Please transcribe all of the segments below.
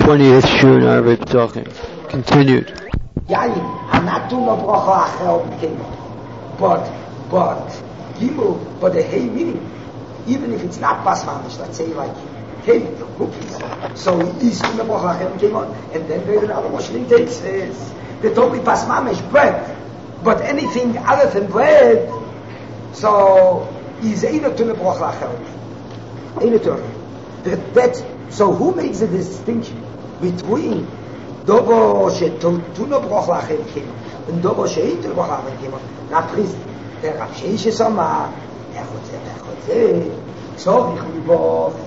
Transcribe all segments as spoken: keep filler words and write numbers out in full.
twentieth Shur in Arvei P'tachim. Continued. Yain, anatu no bracha achel kemo. But, but, Gimel, but the hey meaning, even if it's not pas mamish, let's say like hey, the cookies. So he's no bracha achel kemo, and then there's another Moshe takes is the totally pas mamish bread, but anything other than bread, so he's either to the bracha achel, either to that. So who makes the distinction between Dobo she'tuno broch lachem kimo and Dobo she'ito broch lachem kimo? Rav Chizda, the Rav Sheish Soma, echotze, echotze, tzorich liboch.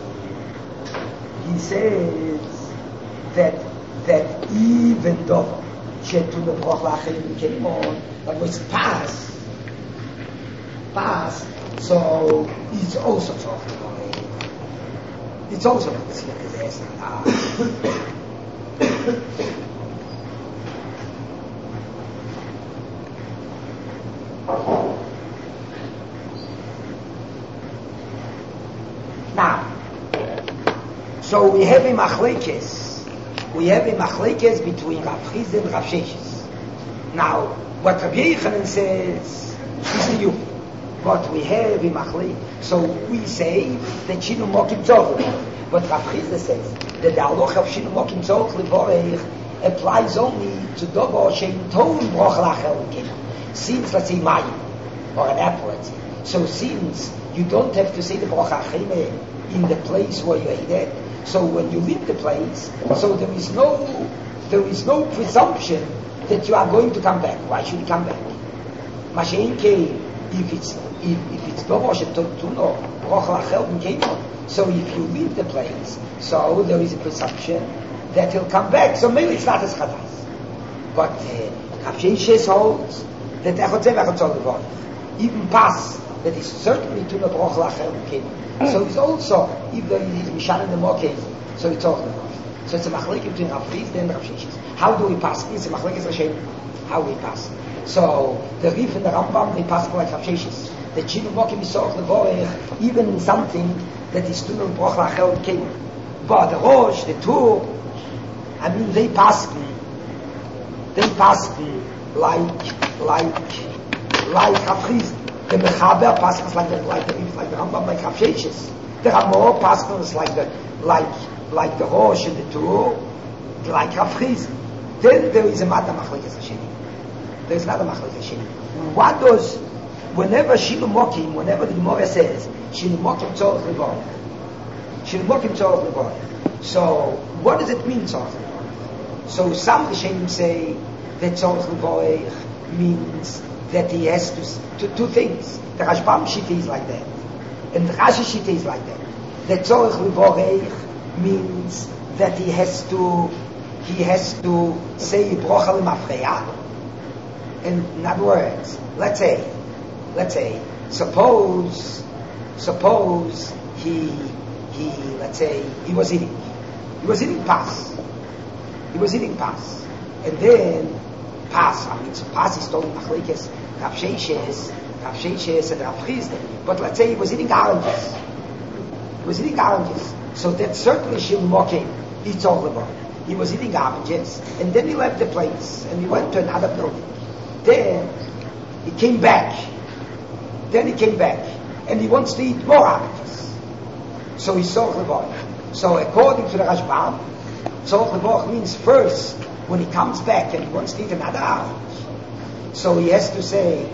He says that that even Dobo she'tuno broch lachem kimo, that was past, past. So it's also tzorich. It's also not the same as Now, so we have a machlekes. We have a machlekes between Rav Chizda and Rav Sheshes. Now, what Rav Yechanan says is the youth. But we have a machlekes. So we say that Shinu Mokim Tzorch. But Rav Chizda says that the halacha of Shinu Mokim Tzorch Levorech applies only to Dobo Shein Ton Broch Lachel Kimo. Since, let's say, Mayim, or an apple, let's say. So since you don't have to say the Broch Achime in the place where you ate it, so when you leave the place, so there is no, there is no presumption that you are going to come back. Why should you come back? Mashein Kei, if it's if, if it's Dobo Shein Ton Broch Lachel Kimo, so if you leave the place, so there is a presumption that he'll come back. So maybe it's not as chadas. But Rav Sheshes holds that echotzev echotzev levorech, even pas, that is certainly to the broch lachel kimo. So it's also, if there is mishan in the mokem, so it's all levorech. So it's a machlek between Rav Chizda and Rav Sheshes. How do we pass? It's a machlek is Hashem. How we pass? So the Rif and the Rambam, they pass like Rav Sheshes. The Shinu mokem is all levorech, even in something that is to the broch lachel kimo. But the Rosh, the Tur, I mean, they pass me, they pass me like, like, like Rav Chizda. The Mechaber passes like the, like the, like the Rambam, like Rav Sheshes. The Ramah passes like the, like, like the Rosh and the Tur, like Rav Chizda. Then there is a Mata Machlekes Hasheni. There is another Machlekes Hasheni. What does, whenever Shinu Mokim, whenever the Gemara says, Shinu Mokim Tzorch Levorech, Shinu Mokim Tzorch Levorech. So, what does it mean Tzorch Levorech? So some Rishonim say that Tzorch Levorech means that he has to, to two things. The Rashbam Shita is like that, and the Rashi Shita is like that. That Tzorch Levorech means that he has to he has to say Brocha L'Mafreya. In other words, let's say, let's say, suppose, suppose he he let's say he was eating, he was eating pas. He was eating pas, and then pas. I mean, so pas is told machlekes Rav Sheshes, Rav Sheshes and Rav Chizda. But let's say he was eating oranges. He was eating oranges. So that certainly Shinu Mokim eats all the work. He was eating oranges, and then he left the place and he went to another building. Then he came back. Then he came back, and he wants to eat more oranges. So he saw the work. So according to the Rashbam, Tzorch Levorech means first, when he comes back and he wants to eat another orange, so he has to say,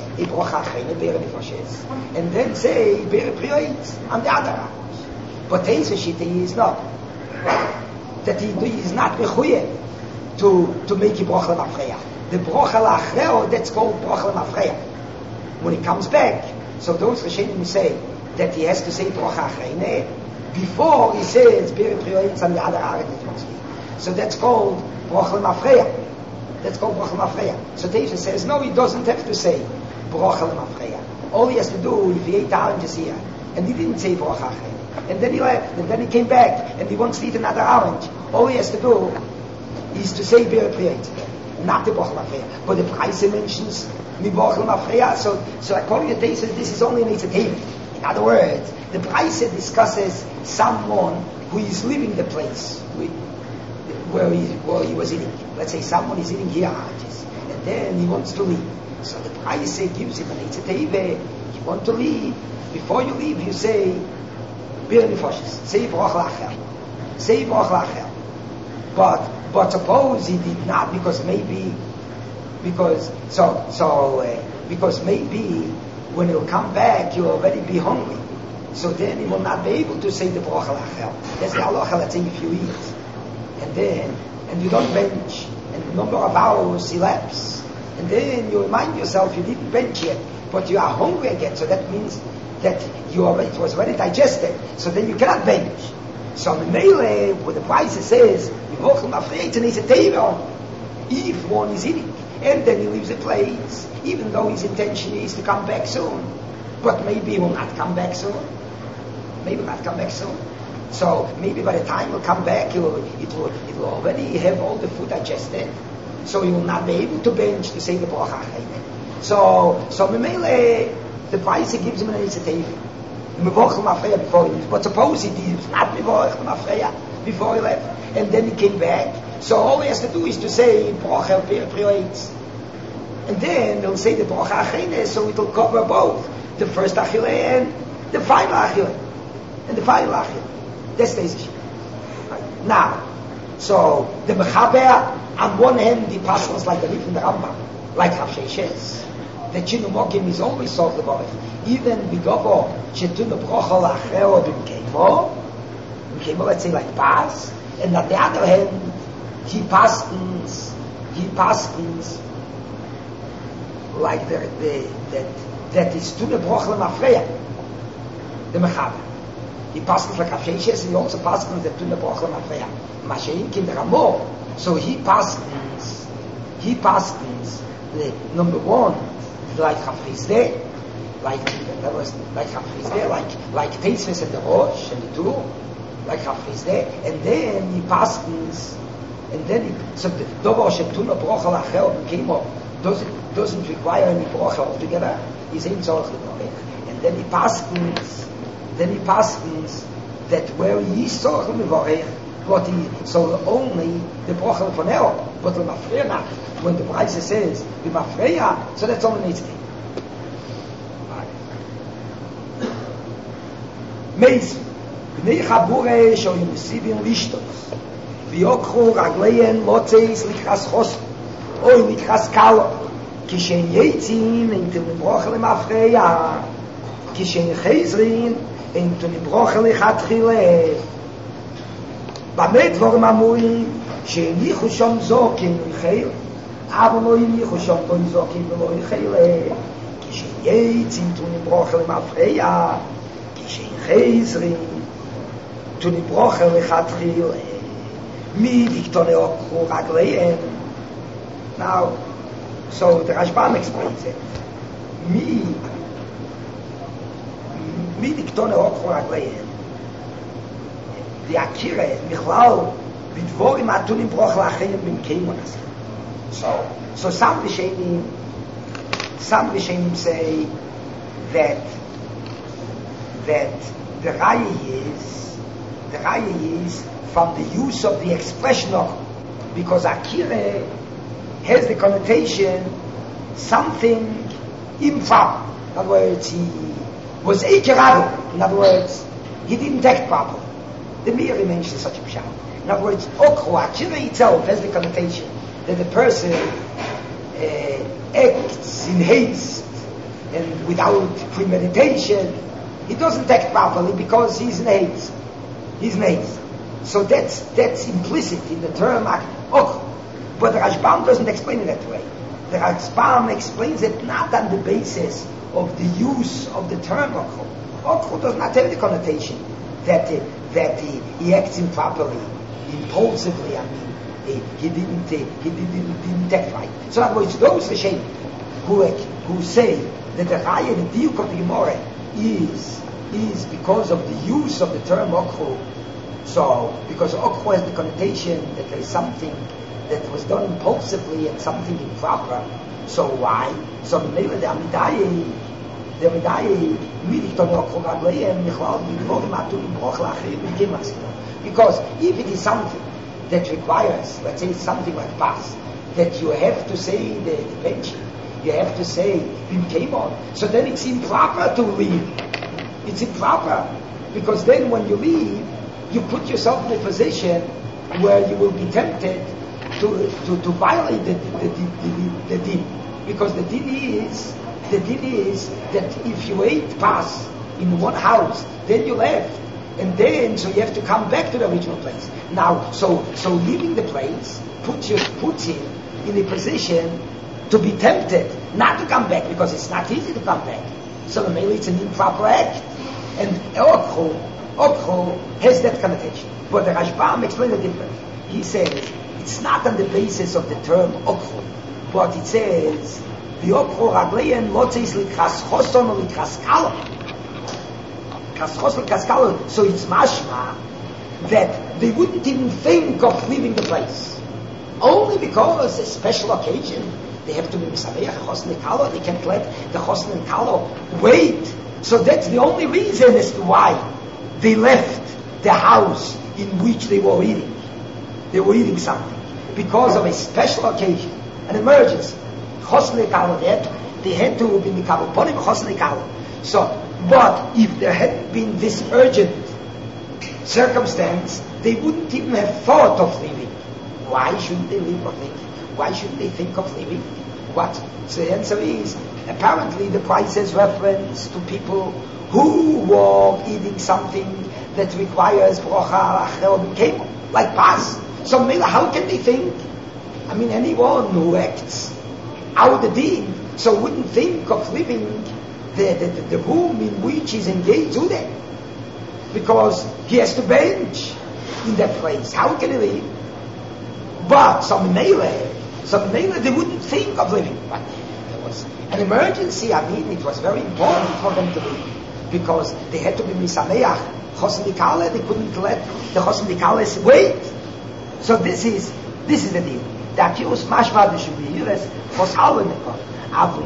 and then say, on the other orange. But Teisa Shita is not. That he is not mechuyev to, to make a brocha l'mafreya. The brocha l'achreo, that's called brocha l'mafreya. When he comes back, so those Rishonim say that he has to say brocha achrei before he says, on the other orange. So that's called Broch L'Mafreya. That's called Broch L'Mafreya. So Teisha says, no, he doesn't have to say Broch L'Mafreya. All he has to do, if he ate oranges here, and he didn't say Broch L'Mafreya, and then he left, and then he came back, and he wants to eat another orange, all he has to do is to say Bir Priyat, not the Broch L'Mafreya. But the Price mentions the Broch L'Mafreya, so, so according to Teisha, this is only an Eitzatayim. In other words, the Price discusses someone who is leaving the place. where he, where he was eating. Let's say someone is eating here, and then he wants to leave. So the price gives him an eitzateve. You want to leave. Before you leave, you say, Bir Nefoshes, say Baruch Lachel. Say Baruch Lachel. But, but suppose he did not, because maybe, because, so, so, uh, because maybe when he'll come back, he'll already be hungry. So then he will not be able to say the Baruch Lachel. That's the halacha, let's say, if you eat. And then, and you don't bench, and the number of hours elapse. And then you remind yourself you didn't bench yet, but you are hungry again, so that means that you already, it was already digested, so then you cannot bench. So in Mele, where the price says, if one is eating, and then he leaves the place, even though his intention is to come back soon, but maybe he will not come back soon, maybe not come back soon. So maybe by the time he'll come back, it will, it will, it will already have all the food digested. So he will not be able to bench to say the Baruch HaChaim. So, so Memele, the price he gives him an initiative. Before he leaves. But suppose he did not before he left, and then he came back. So all he has to do is to say Baruch HaChaim, and then he'll say the Baruch HaChaim, so it will cover both the first Achille and the final Achille, and the final Achille. That's the issue. Right. Now, so the Mechaber, on one hand, the passage was like the leaf in the Rambam, like Hafsheshes. The Chinumokim is always solved about it. Even Bigobo, Shetun Brochel Acheo Bimkemo, Bimkemo, let's say like Pas, and on the other hand, he pastens, he pastens, like the, the, that, that is Tun Brochel Mafreya, the Mechaber. He pastens like Hafsheshes, and he also pastens the Tun Brochel Mafreya. Mashein Kim the Ramo. So he pastens, he pastens, the number one, like Hafrizde, like that was like Hafrizde, like like Teisves and the Rosh and the two, like Hafrizde, and then he pastens, and then he, so the Dovo Shetuna Brochel Achel Kimo doesn't doesn't require any Brochel altogether. He's in Tzorach L'Borech, and then he pastens, then he pastens that where he is Tzorach L'Borech. But he, so only the Brochel for now, but the Mafreya, when the price says the Mafreya, so that's only needs to be. Meis, Bnei Chabure shoyim Sibim Lishtos, V'yokchu Ragleyen Motzeis Lichas Chos, Oy Lichas Kalo, Kishen Yetzin into the Brochel Mafreya, Kishen Chezrin into the Brochel Chatchile. במה דבורם אמורים שהניחו שם זוקים ולחיל אבל לא הניחו שם בוי זוקים ולא לחיל כשיהיה צינתונים ברוכל למפריה כשיהיה חזרים תונים ברוכל לחתחיל מי דיקטוני אוקחו רגליהם. Now, so the Rashbam explains it. מי מי דיקטוני אוקחו רגליהם the Akira, Michlal, Bidvorim Atunim Broch Lachayim Bim Keimunas. So, so some Rishonim, some Rishonim say that that the Raya is the Raya is from the use of the expression of, because Akira has the connotation something improper. In other words, he was Eikeraru. In other words, he didn't act properly. The Meiri mentions such a pshat. In other words, Okhu, Akira itself has the connotation that the person uh, acts in haste and without premeditation. He doesn't act properly because he's in haste. He's in haste. So that's that's implicit in the term Okhu. But the Rashbam doesn't explain it that way. The Rashbam explains it not on the basis of the use of the term Okhu. Okhu does not have the connotation that uh, that he, he acts improperly, impulsively. I mean, he, he didn't uh, he didn't, didn't act right. So in other words, those Rishonim who who say that the Raya, the diuk of the Gemara is is because of the use of the term Okhu. So because Okhu has the connotation that there is something that was done impulsively and something improper. So why? So the Mele the Amidaye. Because if it is something that requires, let's say something like pass, that you have to say the, the pension, you have to say Bim came on. So then it's improper to leave. It's improper because then when you leave, you put yourself in a position where you will be tempted to to, to violate the the, the, the, the din. Because the din is the din is that if you ate pass in one house, then you left, and then so you have to come back to the original place. Now, so so leaving the place puts you puts him in a position to be tempted not to come back because it's not easy to come back. So maybe it's an improper act, and Okho Okho has that connotation. But the Rashbam explains it different. He says it's not on the basis of the term Okho, but it says the Okho Ragleyan Motzis Likras Choson or Likras Kalo. So it's mashma that they wouldn't even think of leaving the place. Only because a special occasion, they have to be misameach chosn kalo. They can't let the chosn kalo wait. So that's the only reason as to why they left the house in which they were eating. They were eating something because of a special occasion, an emergency. Chosn kalo. They had to, they had to be mikabel ponim chosn kalo. So. But if there had been this urgent circumstance, they wouldn't even have thought of leaving. Why shouldn't they leave or think? Why shouldn't they think of leaving? What? So the answer is, apparently the price has reference to people who were eating something that requires brocha achel cable, like pas. So how can they think? I mean, anyone who acts out the deen, so wouldn't think of leaving The, the, the, the room in which he's engaged to that, because he has to bench in that place. How can he leave? But some melee, some melee, they wouldn't think of leaving. But there was an emergency. I mean, it was very important for them to leave because they had to be misameach chosn dikale. They couldn't let the chosn dikales wait. So this is this is the deal. The accused mashma should be here as chos alvenekor. So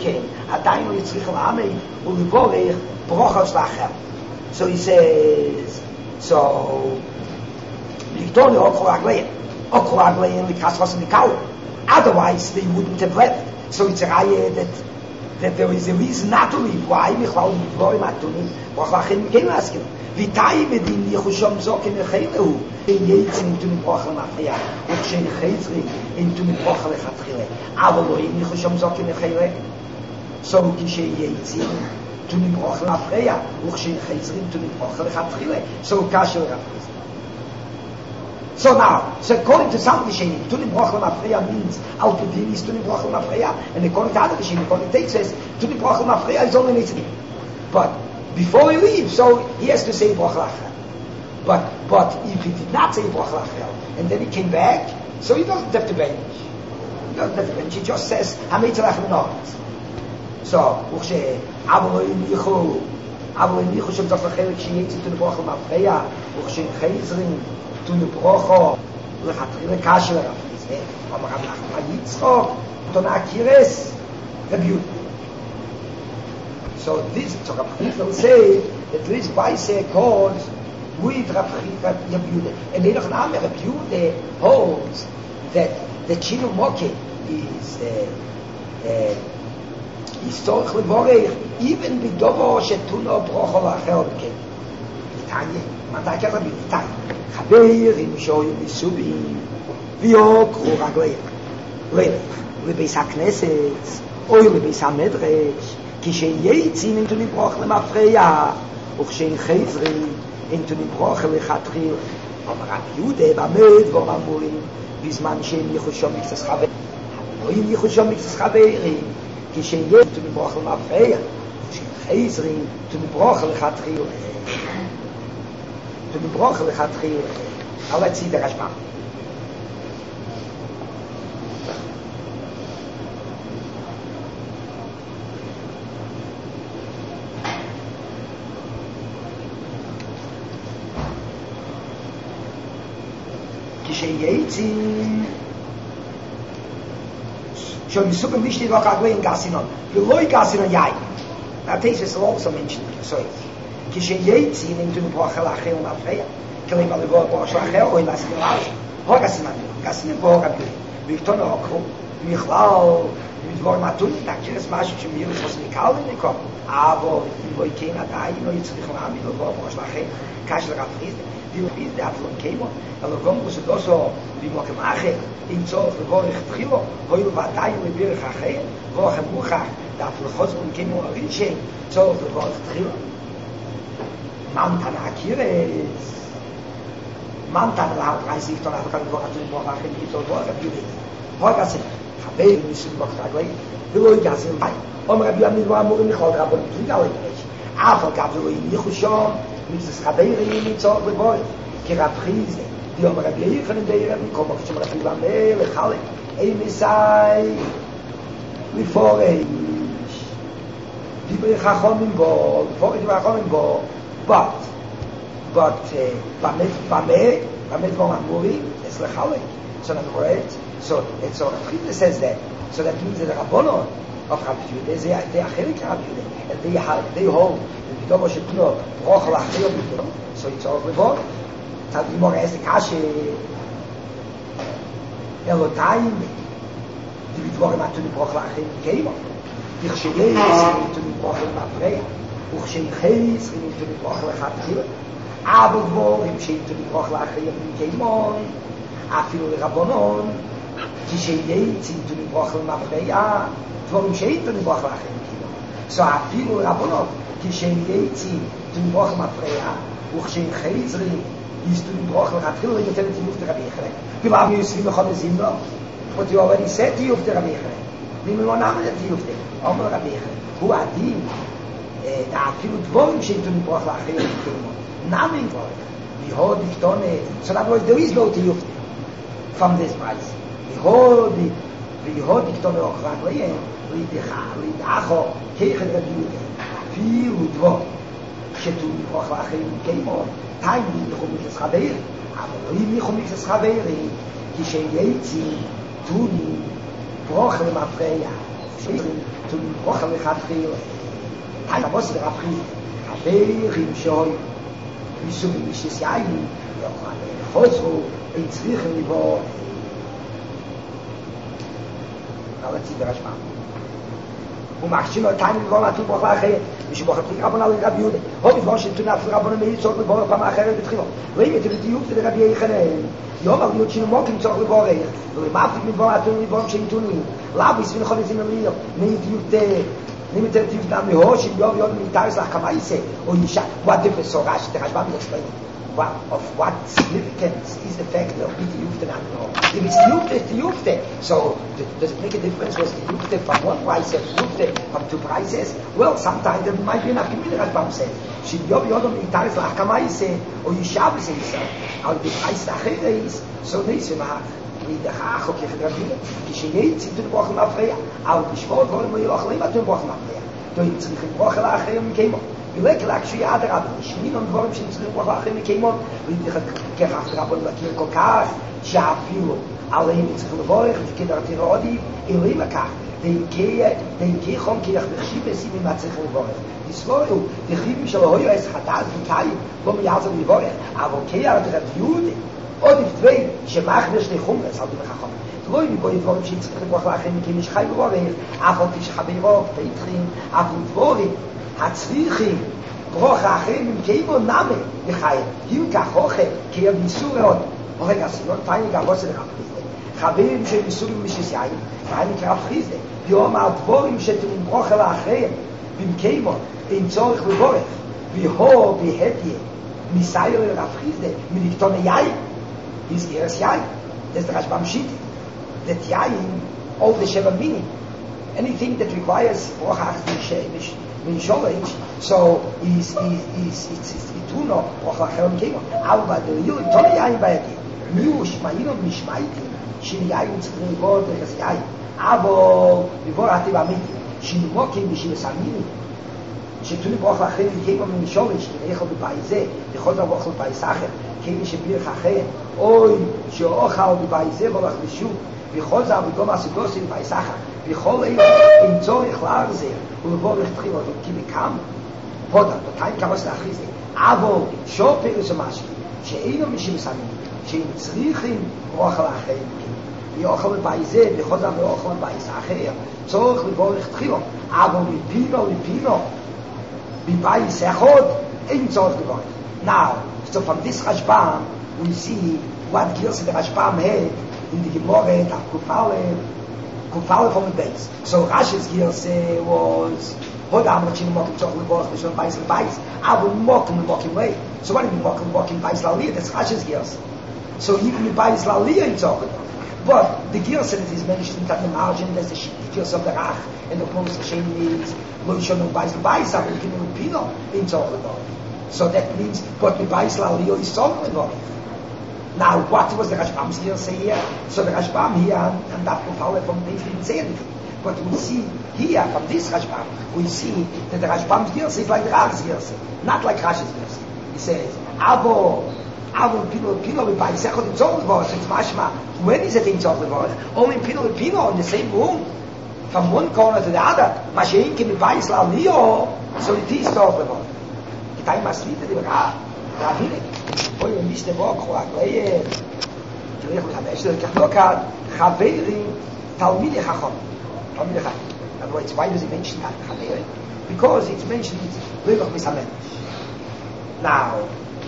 he says, so otherwise they wouldn't have left. So it's a raya that that there is a reason not to leave. Why? V'tay medin yichusham zokin echeilehu yetzin into miproch lemafriya uchshen chayzri into miproch lechatchile avolo yichusham zokin echeile so kishe yetzin to miproch lemafriya uchshen chayzri into miproch lechatchile so kasher rafriz. So now, so according to some Rishonim, to miproch lemafriya means al kedin is to miproch lemafriya, and according to other Rishonim, according to says to miproch lemafriya is only nitzim. But before he leaves, so he has to say Bracha Lachel. But but if he did not say Bracha Lachel, and then he came back, so he doesn't have to bench. He doesn't have to bench. He just says Hametz Lachel not. So Uchshe Avolim Yichu Avolim Yichu Shem Tzach Lachelek Sheyetzi to the Bracha Mafreya Uchshe Chayzrin to the Bracha Lechatchile Kasher Rafizeh Amar Nachman Yitzchok Don Akires Rebuke. So this, so Rav Chizda will say that this Baiseh calls with Rav Yehuda. And then Rav Yehuda holds that the Chinu Moke is uh, uh, is Tzorich Levorech even B'dovo Shetuno Brocho Lachel B'Ken. Tanya, man da kera b'Tanya. Chaberim shoyim Yisubim v'yokru Ragleim Lelech Lebeis HaKnesset Oy Lebeis HaMedrash כשייצין into נברוך למפריה וכשאין חזרי into נברוך לחתחיל אמר רב יהודה במד ואומרים בזמן שאין יחושו מקצס חברים לא אם יחושו מקצס חברים כשאין into נברוך למפריה וכשאין חזרי into נברוך לחתחיל into נברוך לחתחיל Now let's see the Rashbam. כשייצין schon die Suppe nicht die noch aglein gasinon die loy gasinon yai that this is also mentioned so כשייצין into the brocha lachel na freya kelem al go brocha lachel oi las gelas הוגה סימן, גסימן והוגה ביולי. ויקטון הוקרו, בכלל, מדבור מתון, תכירס משהו שמיר יש מקל ונקום. אבל אם בואי כן עדיין, לא יצריך להעמיד לבוא בראש לכם, כאשר רב חיסדה, דיו חיסדה, אפלון קיימו, אלא גם בסודוסו, במוקם אחר, אם צורך לבורך תחילו, הוילו ועדיין לבירך אחר, ואוכם מוכח, דאפל חוזרון קיימו הרישי, צורך לבורך תחילו. ממתן הקירס, ממתן להר פרייס איקטון, אבל כאן לבורך תחילו, בורך אחר, קיצור בורך הביולי. הוגה סימן, חבר ניסים בקרגלי, ולא יגזים בי. אומר רבי ימין לא אמורים לכל רבון, תריגה לא יגרש. אף על גב זה לא יניחו שום, מצטס חברים מצורך לבורך, כרב חיסדה. די אומר רבי יחנן די רבי, כל מוקד שם רבי למל, לחלק, אין מסי, לפורש. דיברי חכומים בו, לפורש דיברי חכומים בו, but, but, במה, במה, במה דבור אמורים, es לחלק. So in other words, so it's so Rabbi says that, so that means that the Rabbanon of Rabbi Yehuda, they they are chelik Rabbi Yehuda, and they have they hold the Bidova Shekno Broch Lachayom Bidova. So it's all Rabban. Tad Gemara asks the Kashe, Elotayim, the Bidvorim Atun Broch Lachayom Keima, the Chsheyes to the Broch Lachayom, Uchsheyes to the Broch Lachayom, Abelvorim to the Broch Lachayom Keima. אפילו לרבונון, כשייצים תונברוך למפריע, דברים שאין תונברוך לאחרים כאילו. So אפילו לרבונון, כשייצים תונברוך למפריע, וכשאין חייזרים, יש תונברוך להתחיל לתת תיוף דרבי יחרק. כאילו אבי יוספים לכל הזימנו, but you already said תיוף דרבי יחרק. ממנו נאמן לתיוף דרבי, אומר רבי יחרק. הוא עדין, אפילו דברים שאין תונברוך לאחרים כאילו. נאמן דברים. Behold, so that was there is no tiyuf from this price. Behold, behold, Dikton Ochraglien, Lidcha, Lidacho, Kechet Rabiude, Fiu Dvo, Shetu Ochraglien came on, time in the Chumix Chaber, Abel Chumix Chaber, Kishayetzi, Tuni, Brochle Mafreya, Tuni Brochle Chatril, Time was the Rapri, Haberim Shoy. משום מישס יין, חוזרו, אין צריכים לבוא. אבל ציבר השמע. הוא מחשיב אותנו לבוא לתות ברוך לאחר, משום ברוך תריק רבונה לרבי יהודה. הוא בזמן שתונה אפילו רבונה מאיר צורך לבוא פעם אחרת בתחילו. ואם אתם תהיו כדי לרבי יחנן, יום אבל להיות שינו מוקים צורך לבוא רך, ולמה אף מבוא לתות לבוא שהם תונים. לאו יסבין לכל איזים למליר, נהיו Nimm den Typ Namen Hosh in Yom Yom Tages nach Kamaise und ich what difference so rash the Rashbam explain what of what significance is the fact of the Yufte Namen if it's Yufte it's the Yufte so does it make a difference was the Yufte from one price or Yufte from two prices well sometimes there might be enough community Rashbam said she Yom Yom Tages nach Kamaise und ich habe sie gesagt aber die Preis nachher ist so nicht so machen לדחך או כחדרבילה, כשייצים תנברוך למפריע, אבל בשבועות דברים לא יאכלים תנברוך למפריע. דויים צריכים ברוך אל האחרים מקיימון. ולכן כשיהיה עד הרב, נשמין on דברים שצריכים ברוך אל האחרים מקיימון, וכך רבון מכיר כל כך, שאפילו עליהם צריכים לבורך, וכדרתי רעודי, אלוהים לכך, דהיקי חום כי יחדרשי בסימים מה צריכים לבורך. תסבורו, דחיבים שלו היו עשר חדל וקיים, לא מייעזר לבורך, אבל כיער דרביודה, עוד יפתווי שמאחר שני חומרס, אל תברך חומר. תלוי מבואי דברים שצריך לבוח לאחרים, כי יש חי בבורך, אף על תשחבירו, פתחים, אף דבורים, הצריכים, ברוך האחרים, אם כאימו נאמה, לחיים, אם כך אוכל, כי הם ניסו מאוד. רגע, סינות, פעמים גם לא סדר רב חיסדה. חברים שהם ניסו במשס יין, פעמים כרב חיסדה, יום הדבורים שתולים ברוך אל האחרים, אם כאימו, אין צורך לבורך, ויהו, בהדיה, מסייר לרב חיסדה, מלכתון היין, is eres yain. That's the Rashbam Shit. That yain, all the Sheva meaning. Anything that requires Brochach min Sholech, so is is is it's ituno Brochach Heron Kemo. Aber the real Tony yain by it. Miu Shmaino Mishmaiti. Shin yain tzrichim libor derechas yain. Aber libor hati b'amiti. Shin mokim b'shin samini. שתוני ברוך לאחרים יקיימו מן שורש, ויכול בבייזה, יכול דבר אוכל בבייס אחר, כמי שבירך אחר, אוי, שאוכל בבייזה ולך בשוב, ויכול זה אבו הסוגוסי בבייס אחר, ויכול אין צורך לארזר, ולבורך תחילות, כי מקם, פודה, בתיים כמוס להכריז לי, אבל שור פרס ומשהו, שאינו משם סמים, שאם צריכים אוכל אחר, יאכל בבית זה, וחוזר ואוכל בבית אחר, צורך לבורך תחילו, אבל מפינו לפינו, בבית אחד, אין צורך לבורך. Now, so from this Rashbam, we see what Girsa the Rashbam had in the Gemara, the Kufale, Kufale from the base. So Rashi's Girsa was, Hodam Rachin Mokim Chok Lebos, Mishon Bais and Bais, Abu Mokim Mokim Way. So what do you mean Mokim Mokim Bais Laliyah? That's Rashi's Girsa. So even with Bais Laliyah in Chok. But the Girsa that is mentioned at the margin, there's the Girsa of the Rach, and the Post Hashem is, Loishon and Bais and Bais, Abu Kim Pino in Chok Lebos. So that means, but the Bais Laliyah is Chok Lebos. Now, what was the Rashbam's Girsa here? So the Rashbam here, and that Kufale from the base didn't say anything. But we see here, from this Rashbam, we see that the Rashbam's Girsa is like the Rach's Girsa, not like Rashi's Girsa. He says, Abo, Abo, Pino, Pino, we buy Sechot in Tzor Levorach, it's mashma. When is it in Tzor Levorach? Only Pino, Pino, in the same room, from one corner to the other. Mashein can be Bais Laliyah, so it is Tzor Levorach. The time must lead to the Rach, Ravine. Oh, you missed the walk, Chloe, תראי איך מחדש, זה ככה כאן, חברי, תלמידי חכם. תלמידי חכם. In other words, why does it mention that? חברי? Because it's mentioned, Levach Misamen. Now,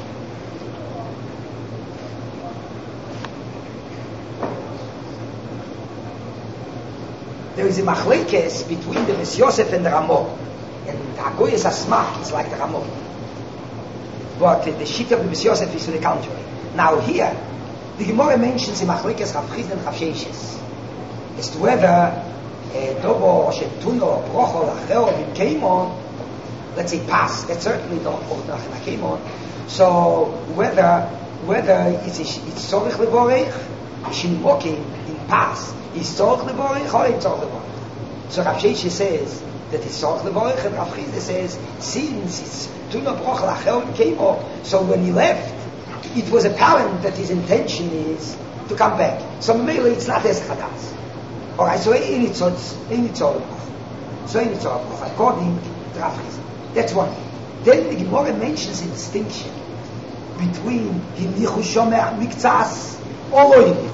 there is a machlekes between the Beis Yosef and the Ramah. And the Hagoyes Asmach is like the Ramah. But uh, the sheet of the Beis Yosef is to the contrary. Now here, the Gemara mentions in machlekes Rav Chizda and Rav Sheshes as to whether Dobo, Shetuno, Brochol, Acheo, and Keimon, let's say pass, that's certainly not Ochnach came on. So whether whether it's it's Tzorich Levorech, Shimokim in pass, is Tzorich Levorech or it's Tzorich Levorech. So Rav Sheshes says that it's Tzorich Levorech, and Rav Chizda says since it's Tuno, Brochol, Acheo, and Keimon, so when he left, it was apparent that his intention is to come back. So maybe it's not as Chadas. Alright, so in its in its so in its according to Rav Chizda. That's one. Then the Gemara mentions a distinction between Hinichu Shomer Miktsas or Lo Hinichu.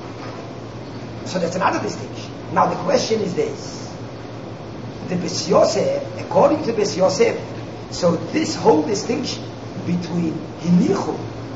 So that's another distinction. Now the question is this: the Beis Yosef, according to Beis Yosef, so this whole distinction between Hinichu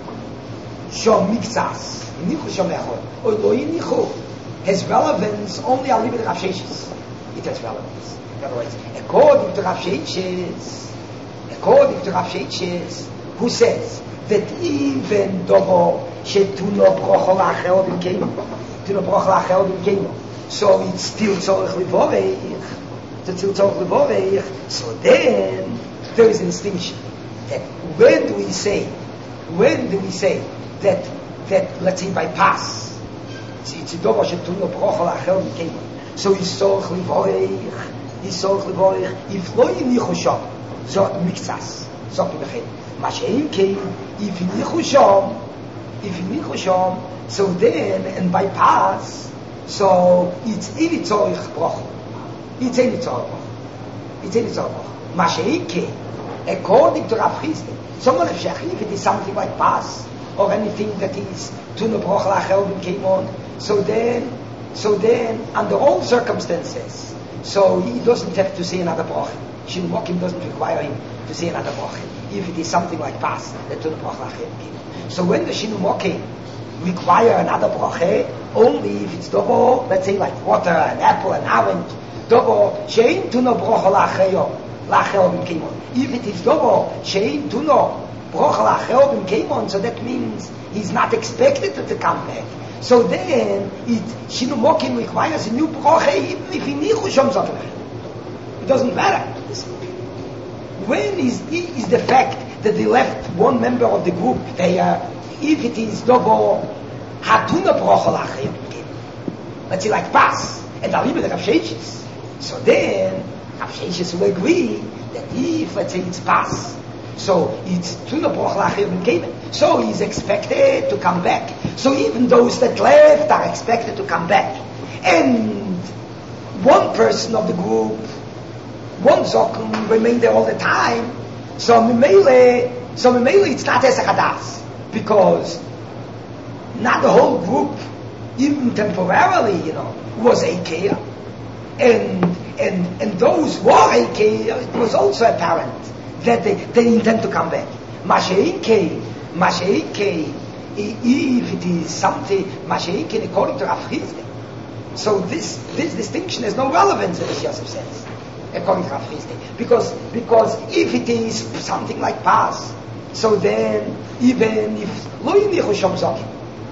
Shom Miktsas, Hinichu Shomer or Lo Hinichu has relevance only on Libid Rav Sheshes. It has relevance. In other words, according to Rav Sheshes, according to Rav Sheshes, who says that even though Shetuno Brochol Achel B'Keimo, Tuno Brochol Achel B'Keimo, so it's still Tzorich Levorech, it's still Tzorich Levorech, so then there is a distinction. That when do we say, when do we say that, that let's say by pass, it's a Dobo Shetuno Brochol Achel B'Keimo, so he's Tzorich Levorech, he's Tzorich Levorech, if Lo Yinichu Shom, so Miktsas, so to begin. Mashein came, if Yinichu Shom, if Yinichu Shom, so then, and by pass, so it's Ini Tzorich Brochol, it's Ini Tzorich Brochol, it's Ini Tzorich Brochol. Mashein came, according to Rav Chizda, someone of Shech, if it is something like pass, or anything that is Tuno Brochol Achel B'Keimon, so then, so then, under all circumstances, so he doesn't have to say another bracha. Shinu Mokim doesn't require him to say another bracha, if it is something like pass, that Tuno Brochol Achel B'Keimon. So when the Shinu Mokim require another bracha, only if it's Dobo, let's say like water, an apple, an orange, Dobo, Shein Tuno Brochol Achel B'Keimon. If it is Dobo, Shein Tuno Brochol Achel B'Keimon, so that means he's not expected to, to come back. So then, it Shinu Mokim requires a new bracha, even if he nichu shom zotem. It doesn't matter. When is, is the fact that they left one member of the group there, if it is Dobo Hatuna Brochol Achel B'Keimon, let's say like pass, and Alibi the Rav Sheshes. So then, Rav Sheshes will agree that if, let's say it's pass, so it's Tuna Brochol Achel B'Keimon, so he's expected to come back. So even those that left are expected to come back. And one person of the group, one Zokum, remained there all the time. So Mimele, so Mimele, it's not Esach Hadas, because not the whole group, even temporarily, you know, was Eikeya. And, and, and those were Eikeya, it was also apparent that they, they intend to come back. Masheike, Masheike, if it is something, Masheike according to Rav Chizde. So this, this distinction has no relevance, as Yosef says, according to Rav Chizde. Because, because if it is something like Pas, so then, even if, lo yinichu shom zokim.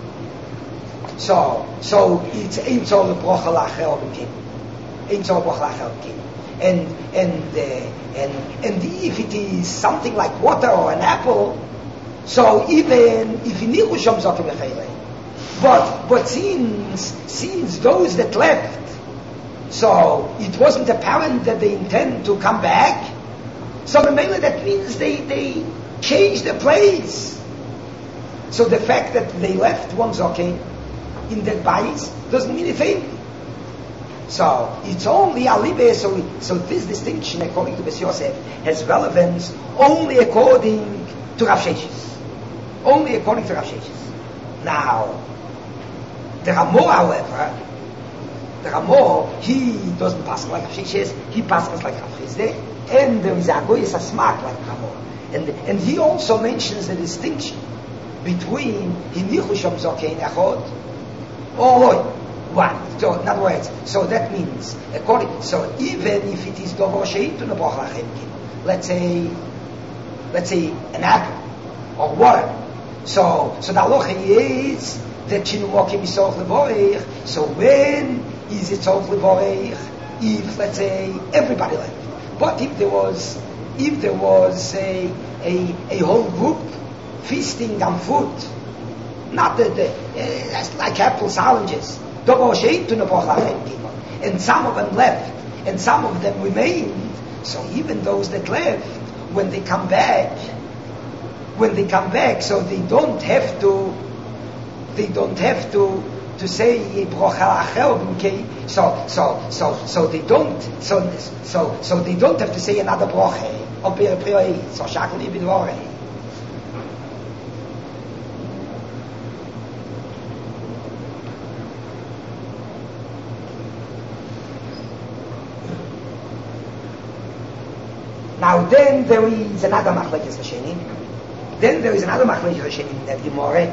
So, so it's ain't so the brocha lacher b'kim, ain't so brocha lacher b'kim, and and uh, and and if it is something like water or an apple, so even if yinichu shom zokim lechayre, but but since since those that left, so it wasn't apparent that they intend to come back, so the mainly that means they they changed the place. So the fact that they left one zokim in that bias doesn't mean a thing. So it's only alibe. So so this distinction, according to Bes Yosef, has relevance only according to Rav Sheshes. Only according to Rav Sheshes. Now, the Ramor, however, the Ramor, he doesn't pass like Rav Sheshes. He passes like Rav Chizde, and there is a goyis asmak like Ramor, and and he also mentions the distinction between hinichu shom zokein echod. Oh, one. So, in other words, so that means, according, so even if it is dover she'it to nebrach lachem, let's say, let's say an apple or water. So, so the halacha is that shinu mokim isoch levorech. So when is it soch levorech? If, let's say, everybody left. But if there was, if there was a a, a whole group feasting on food. Not the, the uh, like apples, oranges. And some of them left, and some of them remained. So even those that left, when they come back, when they come back, so they don't have to, they don't have to to say so so so so they don't so so so they don't have to say another broche. So shakli b'dvorei. Now then there is another machlekes Hashanim. Then there is another machlekes Hashanim in that Gemara.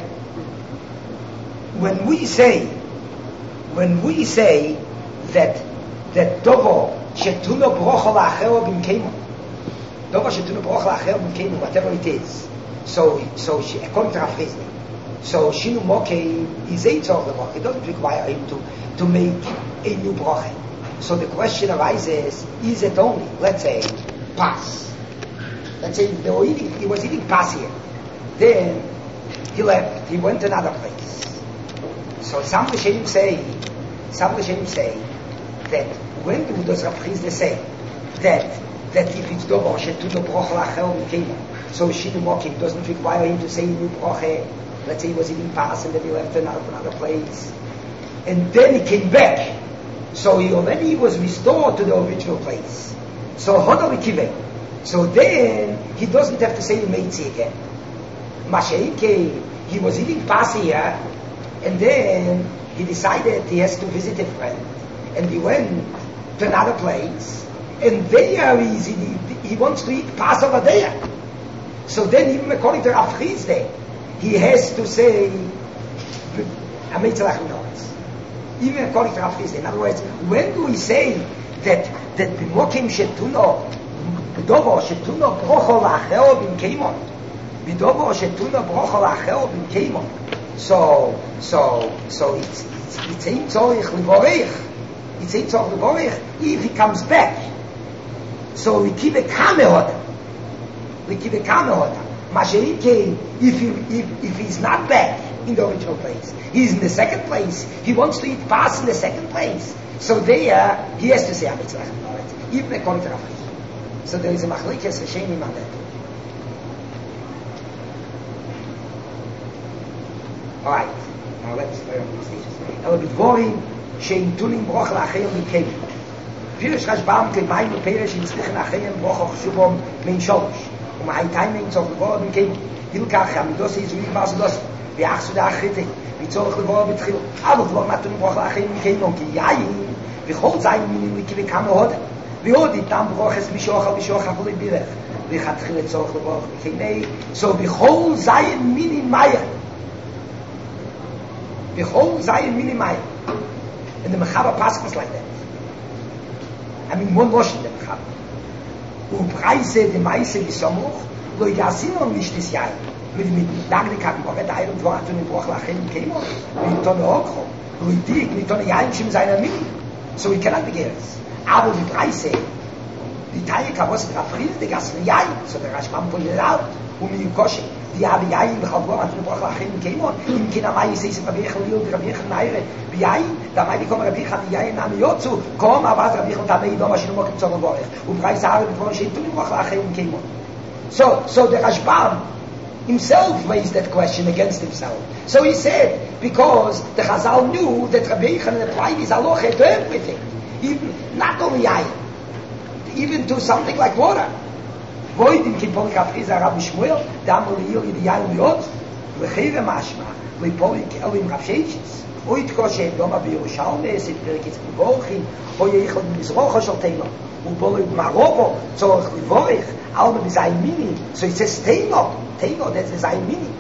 When we say, when we say that that dovo shetuno brocha la'achero b'mkeimo, dovo shetuno brocha la'achero b'mkeimo, whatever it is. So so she, according to Rav Chizde, so shinu mokei is a tzor the brocha. It doesn't require him to to make a new brocha. So the question arises: is it only, let's say, Pas? Let's say they were eating, he was eating Pas here. Then he left, he went to another place. So some Rishonim say, some Rishonim say that when does Rav Chizde say that that if it's dover shetuno brocha la'achero b'mkeimo, so shinu mokim doesn't require him to say new brocha. Let's say he was eating Pas and then he left to another, another place, and then he came back. So he already was restored to the original place. So Hodor Kive. So then he doesn't have to say Meitzi again. Masheike, he was eating Pas here, and then he decided he has to visit a friend, and he went to another place, and there he's, he, he wants to eat Pas over there. So then, even according to Rav Chizde, he has to say even according to Rav Chizde. In other words, when do we say that that b'mokim shetuno b'dovo shetuno brocho la'achero b'mkeimon b'dovo shetuno brocho la'achero b'mkeimon? So so so it's it's it's ein tzorich livorich. It's ein tzorich livorich if he comes back. So we keep a kamehoda. We keep a kamehoda. Masheike, if he if if he's not back in the original place, he's in the second place. He wants to eat Pas in the second place. So there, he has to say Amitzvah, even according to Rav Chizde. So there is a machlekes Rishonim on that. All right. Now let's learn these stages. El b'dvorim she'im tunim broch la'achayim b'keim. Pirish Rashbam kemayim u'perish in tzlichen achayim broch ochshubom min sholosh. Und mein Timing zu geworden, kein Hilkach, am das ist wie was das. Wie ach so da Achite, wie soll geworden betrieb. Aber du machst du brauch ach in kein und ja, wie holt sein mit wie kann man wie holt die dann brauch es mich auch ich auch habe wieder. Wie hat hier so geworden, kein nee, so wie holt sein mini Meier. Wie holt sein mini Meier. In dem Chava passt was like that. I mean, one wash in dem Chava. Und Preise, die Meise, die Sommer, wo ich ja sind noch nicht das Jahr. Mit dem Dagdikaten, wo er da und wo er tun, wo er lachen, käme, mit Tonne Okro, wo ich dich, mit Tonne Jainschim seiner Mini. So ich kann nicht begehen. Aber die Preise, die Teile kann was der Friede, die Gassen Jain, so der Raschmann von der Laut, und mit dem Kosche, die habe Jain, die hat wo er tun, wo er lachen, käme, in Kina Mai, sie ist Rabiechen, die Rabiechen Neire, wie Jain, da meine ich, komm, Rabiechen, die Jain, nahm ich auch zu, komm, aber was Rabiechen, da meine ich, da mache ich noch mal zum Zorn, und Preise habe, wo er tun, wo er lachen, käme. So, so der Rashbam himself raised that question against himself. So he said, because the Chazal knew that Rabbi Yochanan applied his halacha to everything, even not only yain, even to something like water. Void in Kipolik Afriza Rabbi Shmuel, Damol Yili the Yain Liot, Lechire Mashma, Lipolik Elim Rabshechis, Oit Koshe Doma B'Yerushalme, Sit Perikitz B'Vorchim, Oye Yichod Mizrocha Shaltema, Ubole Marovo, Tzorach Livorich, Alma B'Zayin Mini, so it says Teino, Teino, that's the Zayin Mini.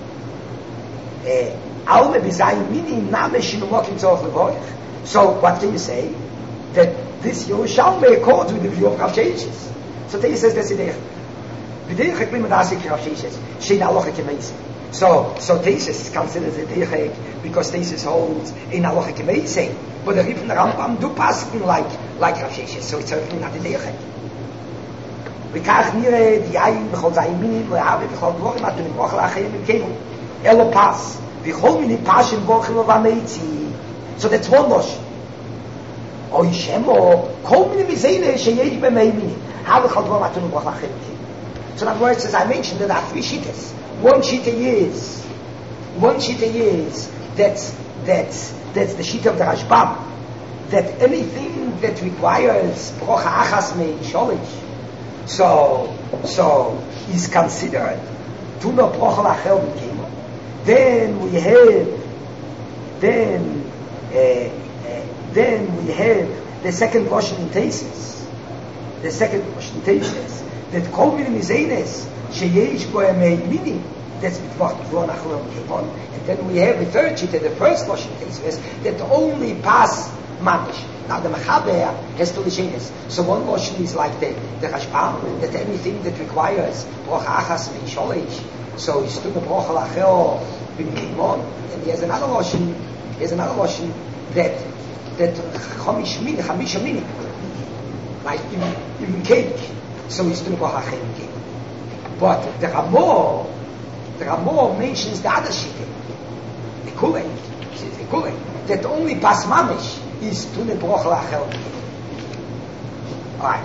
Alma B'Zayin Mini, Name Shinumokim Tzorach Livorich. So what can you say? That this Yerushalme accords with the view of Rav Sheshes. So Teis says that's the idea. B'Deich Eklim Adasik Rav Sheshes, Shein Alocha Kemeisi. So, so Tesis considers it Deichek because Tesis holds in Alocha Kemeisi. But the Rif and the Rambam do passing like, like Rav Sheshes, so it's certainly not the Deichek. וכך נראה דיין בכל זין מיני ואהבה בכל דבורים אתונים ואוכל האחרים מכינו אלו פס וכל מיני פסים בורכים ובמייצי so that's one notion אוי שמו כל מיני מזינה שיש במי מיני אהבה בכל דבורים אתונים ואוכל האחרים מכינו so in other words as I mentioned there are three shittas one shitta is one shitta is that's that's that's the shitta of the Rashbam that anything that requires brocha achas mei sholish So, so is considered to no prochel achel b'kimo. Then we have, then, uh, uh, then we have the second portion in Tesis. The second portion in Tesis that kol mini mizenes sheyesh bo emei mini. That's mitvoch b'von achel b'kimo. And then we have the third sheet, the first portion in Tesis that only pass mamish. Now the Mechaber has two Lishenes. So one notion is like the, the Rashbam, that anything that requires Broch Achas Min Sholish, so he's doing the Broch Alachel Bin Kimon, and he has another notion, he has another notion that, that Chamish Min, Chamish Min, like in, in cake, so he's doing Broch Alachel Bin Kimon. But the Ramor, the Ramor mentions the other Shittim, the Kulei, the Kulei, that only Pas Mamish, is tun ein Bruch lachel. Alright.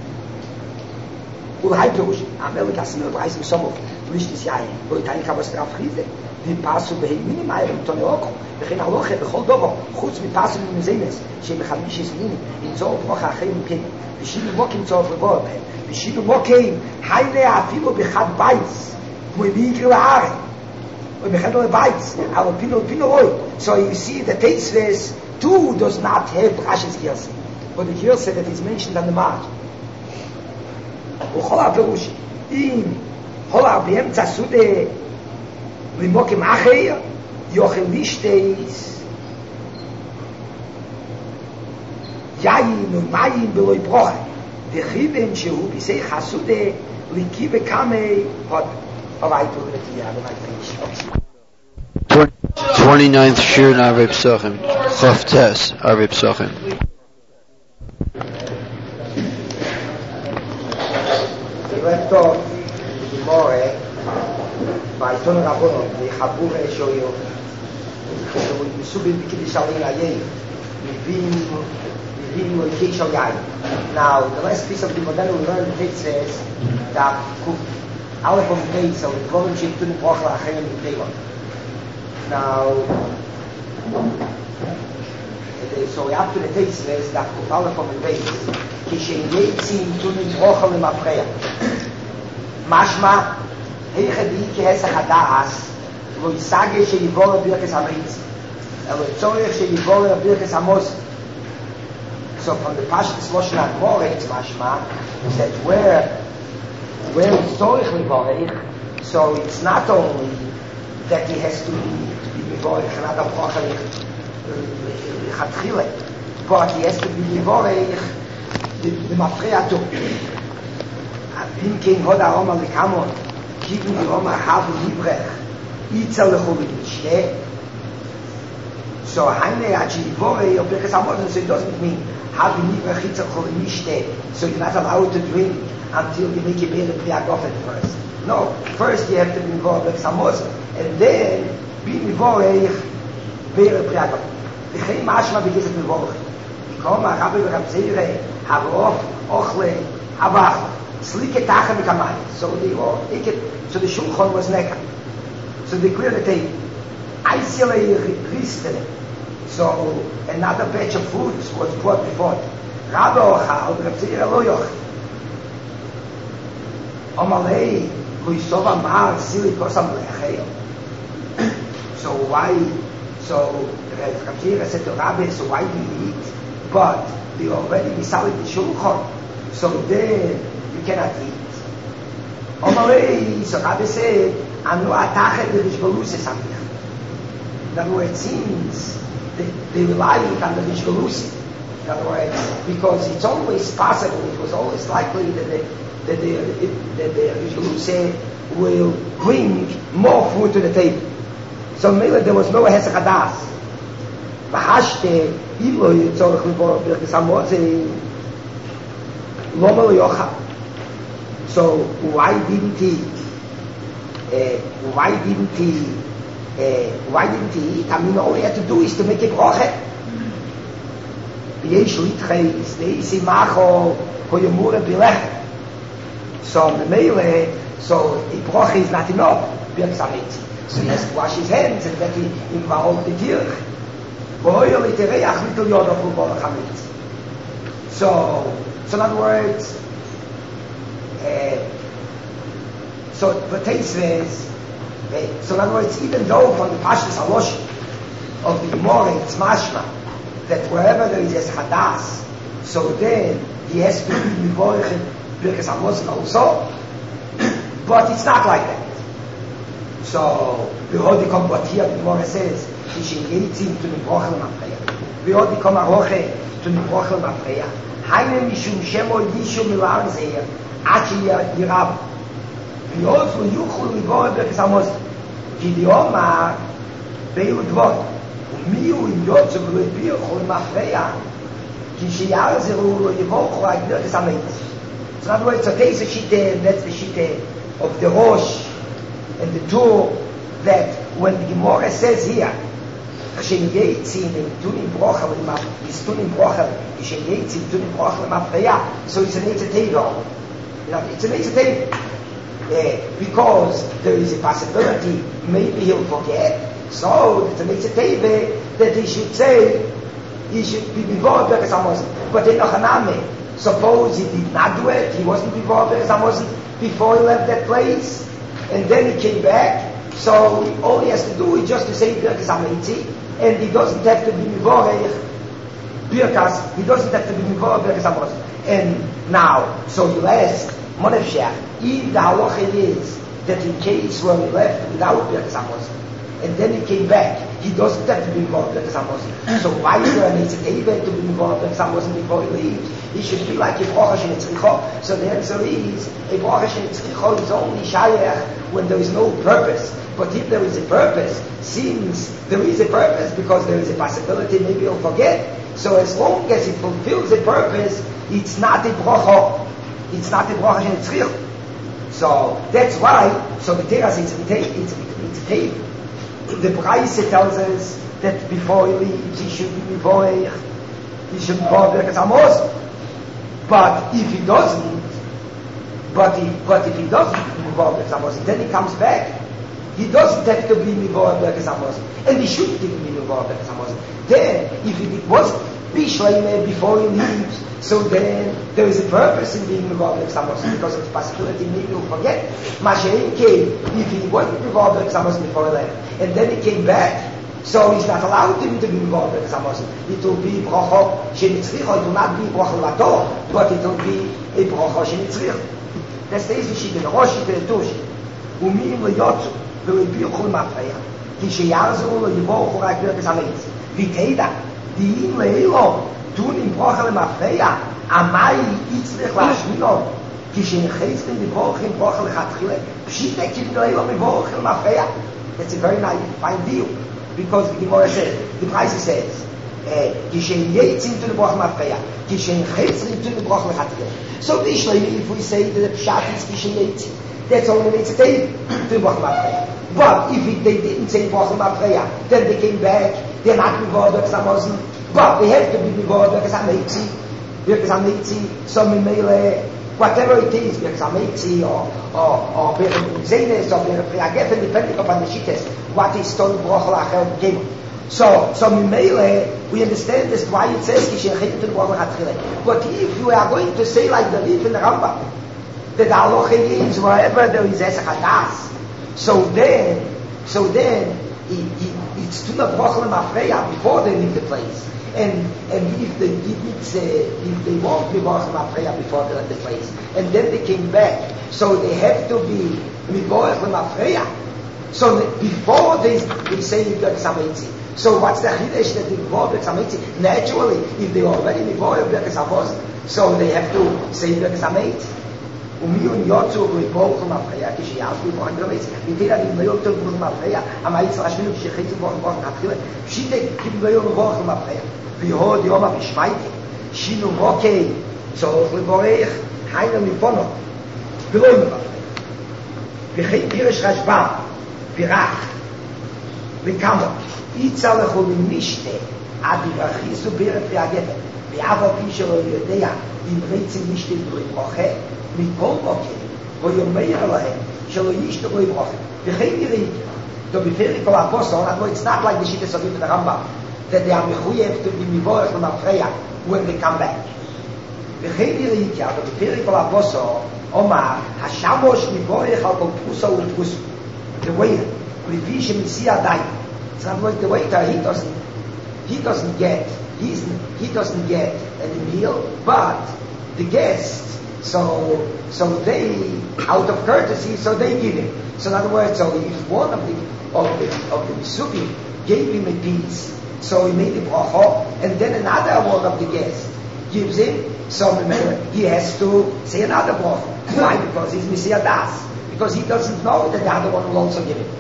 Und halt Pirush, am Ende lassen wir preis im Sommer, nicht das Jahr, wo ich ein Kabas drauf riese, die Pasu behim minimal und Tone Oko, וכן הלוכה בכל דבר, חוץ מפסו ממזינס, שמחמיש הסמין, ימצאו ברוך האחרים מפים, ושינו מוקים צורך לבוא בהם, ושינו מוקים, היילה אפילו בחד בייס, כמו ביגר לארץ, ובחד לא בייס, אבל פינו פינו רוי. So you see the Teisves too does not have Rashi's Girsi, but the Girsi that is mentioned on the margin. וכל הפירוש, אם הולה באמצע סודה למוקים אחר, יוכל לישטייס יין ומים בלוי ברוכה וכיוון שהוא ביסי חסודה ליקי וקמי עוד הווייתו ולתייה twenty-ninth Shir in Arei Psachim Chav Tes Arei Psachim Diretto di More בעיתון רבונות, ויחברו שויו, מסובים בקדיש עלין עיין, מביאים ולכי של יין. Now, the last piece of the model we learned in says that Aleph on the so the woman she couldn't walk like a in Now, so we have to the taste says that Aleph on the base, כי שאין יצים תונים אוכל עם הפריה. משמע, היכא דאיקי הסך הדעס, לא ישגה שיבור ברכס המריץ, אלא צורך שיבור ברכס המוס. So from the Pashtus Lashon HaGemara, it's mashma that where where it's tzorich livorech, so it's not only that he has to be livorech and not a bracha lichatchile, but he has to be livorech the mafreya to. Im kein hod aroma likamon, kiven aroma havu librech, itzel lechuvit mishteh. So haine achi livorech of Birkas Hamazon, so it doesn't mean having librech itzel lechuvit mishteh, so you're not allowed to drink until you make a beer of Priagofen first. No, first you have to be involved with Samozon, and then be Mivorech beer of Priagofen. The Chei Mashma begins at Mivorech. Come, Rabbi Rab Zeire, Havof, Ochle, Avach, Slike Tacha Mikamai. So the so the Shulchan was Nekah. So they cleared the table. Aisele Ristele. So another batch of foods was brought before it. Rabbi Ochal, Rab Zeire Lo Yoch. Amalei, who is so bad, silly kosam lechel. So why? So Rabbi said to Rabbi, so why do you eat? But they already decided the shulchan, so then you cannot eat. Amalei, so Rabbi said, "Anu atachet v'ishgalusi samich." In other words, it seems they, they rely on the v'ishgalusi. In other words, because it's always possible, it was always likely that they that the that the Rishalusi will bring more food to the table. So maybe there was no Hesach Hadas. V'hashte ilo yitzorach l'bor b'Birkas Hamazon loma lo yochal. So why didn't he? Uh, why didn't he? Uh, why didn't he eat? I mean, all he had to do is to make a bracha. V'yesh litchei deisi macho koyemura b'lechem. So the melee, so the broch is not enough. So he has to wash his hands and then he involved the kirch. So, so in other words, uh, so the taste is, uh, so in other words, even though from the Pashtus Halosh of the Gemara, it's mashma that wherever there is a hadas, so then he has to be mivorech Birkas Hamazon also, but it's not like that. So, behold, the come what here the Gemara says, "Kishiyitzim to nibrachel mafreya." Behold, the come aroche to nibrachel mafreya. Haine mishum shemo yishu milar zeir, achi yirab. Behold, lo yuchul nibrachel Birkas Hamazon. Ki diomar beilu dvot, umiu im yotzu v'lo yibirchul mafreya. Kishiyarzeru lo yivochu ag Birkas Hamazon. So in other words, so there's a shite, and that's the shite of the Rosh and the Tur, that when the Gemara says here, Hashem Yitzim and Tunim Brochel and Tunim Brochel, Hashem Yitzim, Tunim Brochel and Mafreya, so it's an Eitzah Teva. You know, it's an Eitzah Teva. Uh, because there is a possibility, maybe he'll forget. So it's an Eitzah Teva that he should say, he should be involved in Birkas Hamazon. But in Ochaname, suppose he did not do it, he wasn't involved in Birkas Hamazon before he left that place, and then he came back, so all he has to do is just to say Birkas Hamazon, and he doesn't have to be Mivorech Birkas, he doesn't have to be Mivorech Birkas Hamazon. And now, so you ask, Monefshach, if the halacha is that in case when he left without Birkas Hamazon, and then he came back, he doesn't have to be involved in Birkas Hamazon. So why is there an Eitzah Teva to be involved in Birkas Hamazon before he leaves? He should be like a bracha shenetzricho. So the answer is, a bracha shenetzricho is only shayach when there is no purpose. But if there is a purpose, since there is a purpose, because there is a possibility maybe he'll forget, so as long as it fulfills a purpose, it's not a bracha, it's not a bracha shenetzricho. So that's why, so the Torah says it's a it's a The Braise tells us that before he leaves, he should be mivorech, he should be Birkas Hamazon. But if he doesn't, but if, but if he doesn't involve Birkas Hamazon, then he comes back, he doesn't have to be involved Birkas Hamazon, and he shouldn't even be involved Birkas Hamazon. Then, if it was Bishleime, before he leaves. So then there is a purpose in being involved in Samos because of the possibility maybe he'll forget. Mashiach came, if he wasn't involved in Samos before he left, and then he came back, so he's not allowed him to be involved in Samos. It will be Brocho Shenitzricho, it will not be Brocho Lato, but it will be a Brocho Shenitzricho. That's the issue, the Roshi, the Tush. Umim Leyotzu, the Rebiuchul Mafreya, Kishayazu, the Yibochu, like Birkes Ametz. Viteda, the Im Leilo, tun im Brocho Mafreya, Amai Yitzrich Lashmino, Kishenchestin, the Brocho im Brocho Lechatchile, Pshite, Kim Leilo, the Brocho Mafreya. That's a very nice, fine deal. Because the Gemara says, the Price says, Kishen Yetzin to the Broch Mafreya, Kishen Chetzin to the Broch Lechatchile. So Bishleime, if we say that the Pshat is Kishen Yetzin, that's all it's a tape to the Broch Mafreya. But if it, they didn't say Broch Mafreya, then they came back, they're not Mivod because Amosin, but they have to be Mivod because Ametzi, because Ametzi, some Mimele, whatever it is, because Ametzi or or or Zenes or Priagefen, depending upon the Shittes, what is Stone Brochel Achel Gimel. So, so Mimele, we understand this why it says Kishen to the Brochel Achel. But if you are going to say like the leaf in the Rambam, that the halacha is wherever there is Esach Hadas, so then, so then it, it, it's to the Brochel Mafreya before they leave the place. And and if they didn't, uh, if they won't be Brochel Mafreya before they left the place, and then they came back, so they have to be Brochel Mafreya. So the, before they they say Birkes Ametzi. So what's the Chidesh that they before Birkes Ametzi? Naturally, if they already before Birkes Avos, so they have to say Birkes Ametzi. Umiyun Yotzu Brochel Mafreya Kishiyaz before Birkes Ametzi. Vitera Im Yotzu Brochel Mafreya Amayitz Rashminu Kishiyaz Brochel Mafreya. Pshite Kim Brochel Mafreya. V'yod Yom HaMishmaite Shinu Mokei Tzorach Levorech Hainu Mifono V'lo Yimavreya V'chei Pirish Rashbam Pirach V'kamot Yitzal Lechu Mishte Adi Vachisu Beret V'agefen V'ava Pisho Yodea Im Reitzim Mishte V'loibroche Mikol Mokei V'yomeir Lahem Shelo Yishte V'loibroche V'chei Yirik To be fair to Apostle, it's not like the Shittas of the Rambam that they are mechuyev to be mivorech from Afreya when they come back. V'chei Yirik To be fair to Apostle, Omar Hashamosh mivorech al kol Prusa u'Prusu. The waiter, Levi Shemisia Dai. It's not like the waiter. He doesn't, he doesn't get, he's, he doesn't get any meal, but the guests. So, so they, out of courtesy, so they give him. So in other words, so if one of the of the of the Misukim gave him a piece, so he made a bracha, and then another one of the guests gives him, so he has to say another bracha. Why? Because he's Messiah Das. Because he doesn't know that the other one will also give him.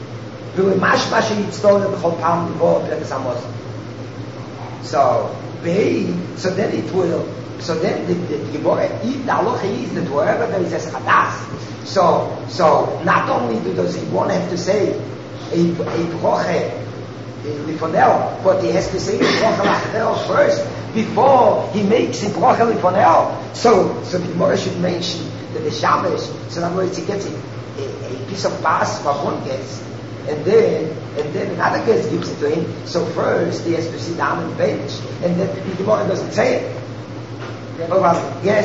So, so then it will. So then the, the, the Gemara, if the halacha is that wherever there is a chadas, so so not only does he won't have to say a a broche lifonel, but he has to say a broche lachel first before he makes a broche lifonel. So so the Gemara should mention that the Shabbos, so in other words, he gets a, a, a piece of bas from one guest, and then and then another guest gives it to him. So first he has to sit down and bench, and then the Gemara doesn't say it. Oh, well, yes.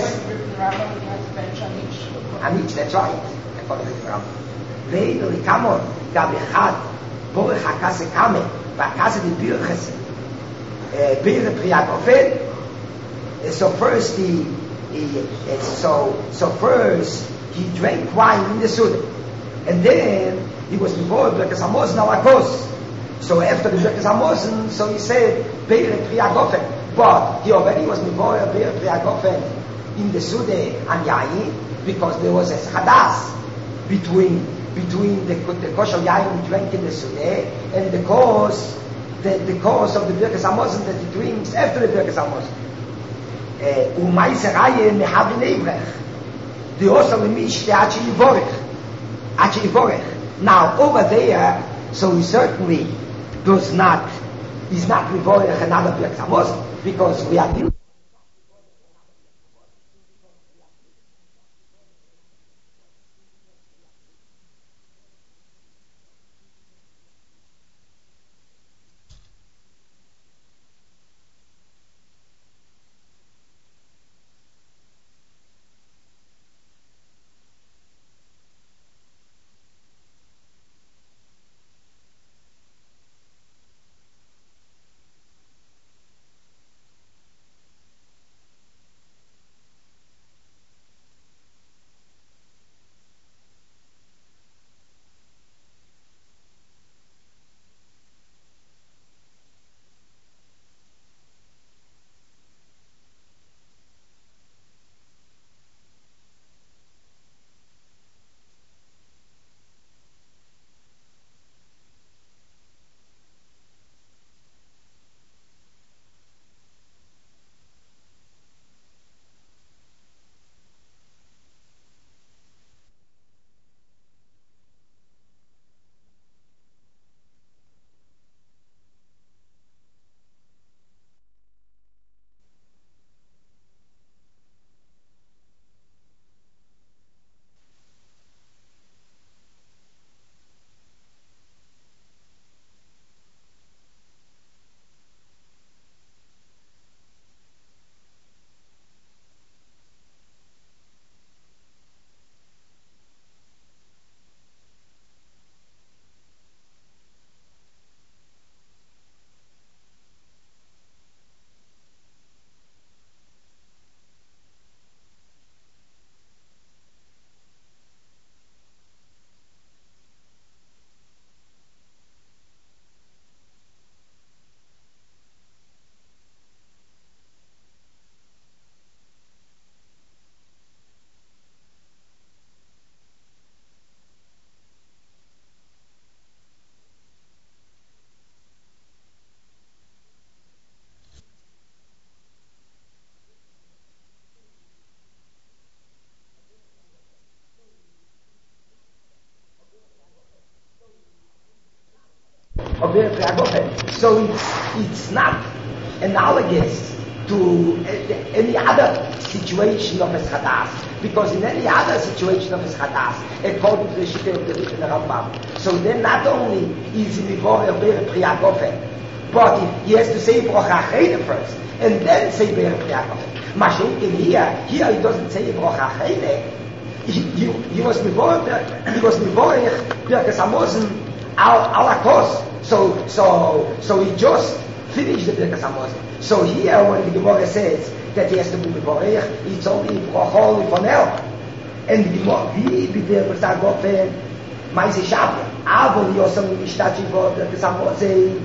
On each, that's right. According to the Rambam. Ve'il likamon gabechad borech hakase kame v'hakase di birches birche priyat ofed. So first he, he so so first he drank wine in the Suda, and then he was before birches amos now akos. So after the birches amos, so he said birche priyat ofed. But he already was before a beer priagofen in the Sude and Yain, because there was a chadas between between the the kosher Yain he drank in the Sude and the course the, the course of the Birkas Hamazon that he drinks after the Birkas Hamazon. Umaiseraye mehavin evrech. The also mish the achi yivorech, achi yivorech. Now over there, so he certainly does not. Is not Rivorech another Birkas Hamazon, because we are dealing of Birkat Priyagofen. So it's, it's not analogous to any other situation of Eschadas, because in any other situation of Eschadas, according to the Shita of the Rif and the Rambam, so then not only is he Mivor of Birkat Priyagofen, but he has to say Brocha Achreina first, and then say Birkat Priyagofen. Mashenkin here, here he doesn't say Brocha Achreina. He, he, he was Mivor, he was Mivor Birkas Hamazon al akos. So, so, so he just finished the Birkas Hamazon. So here, when the Gemara says that he has to be Mivorech, it's only Brochol Lifonel. And the Gemara, wie Birkas Priyagofen, Maise Shabbat, Avon Yosam Mishtachi Vod Birkas Hamazon,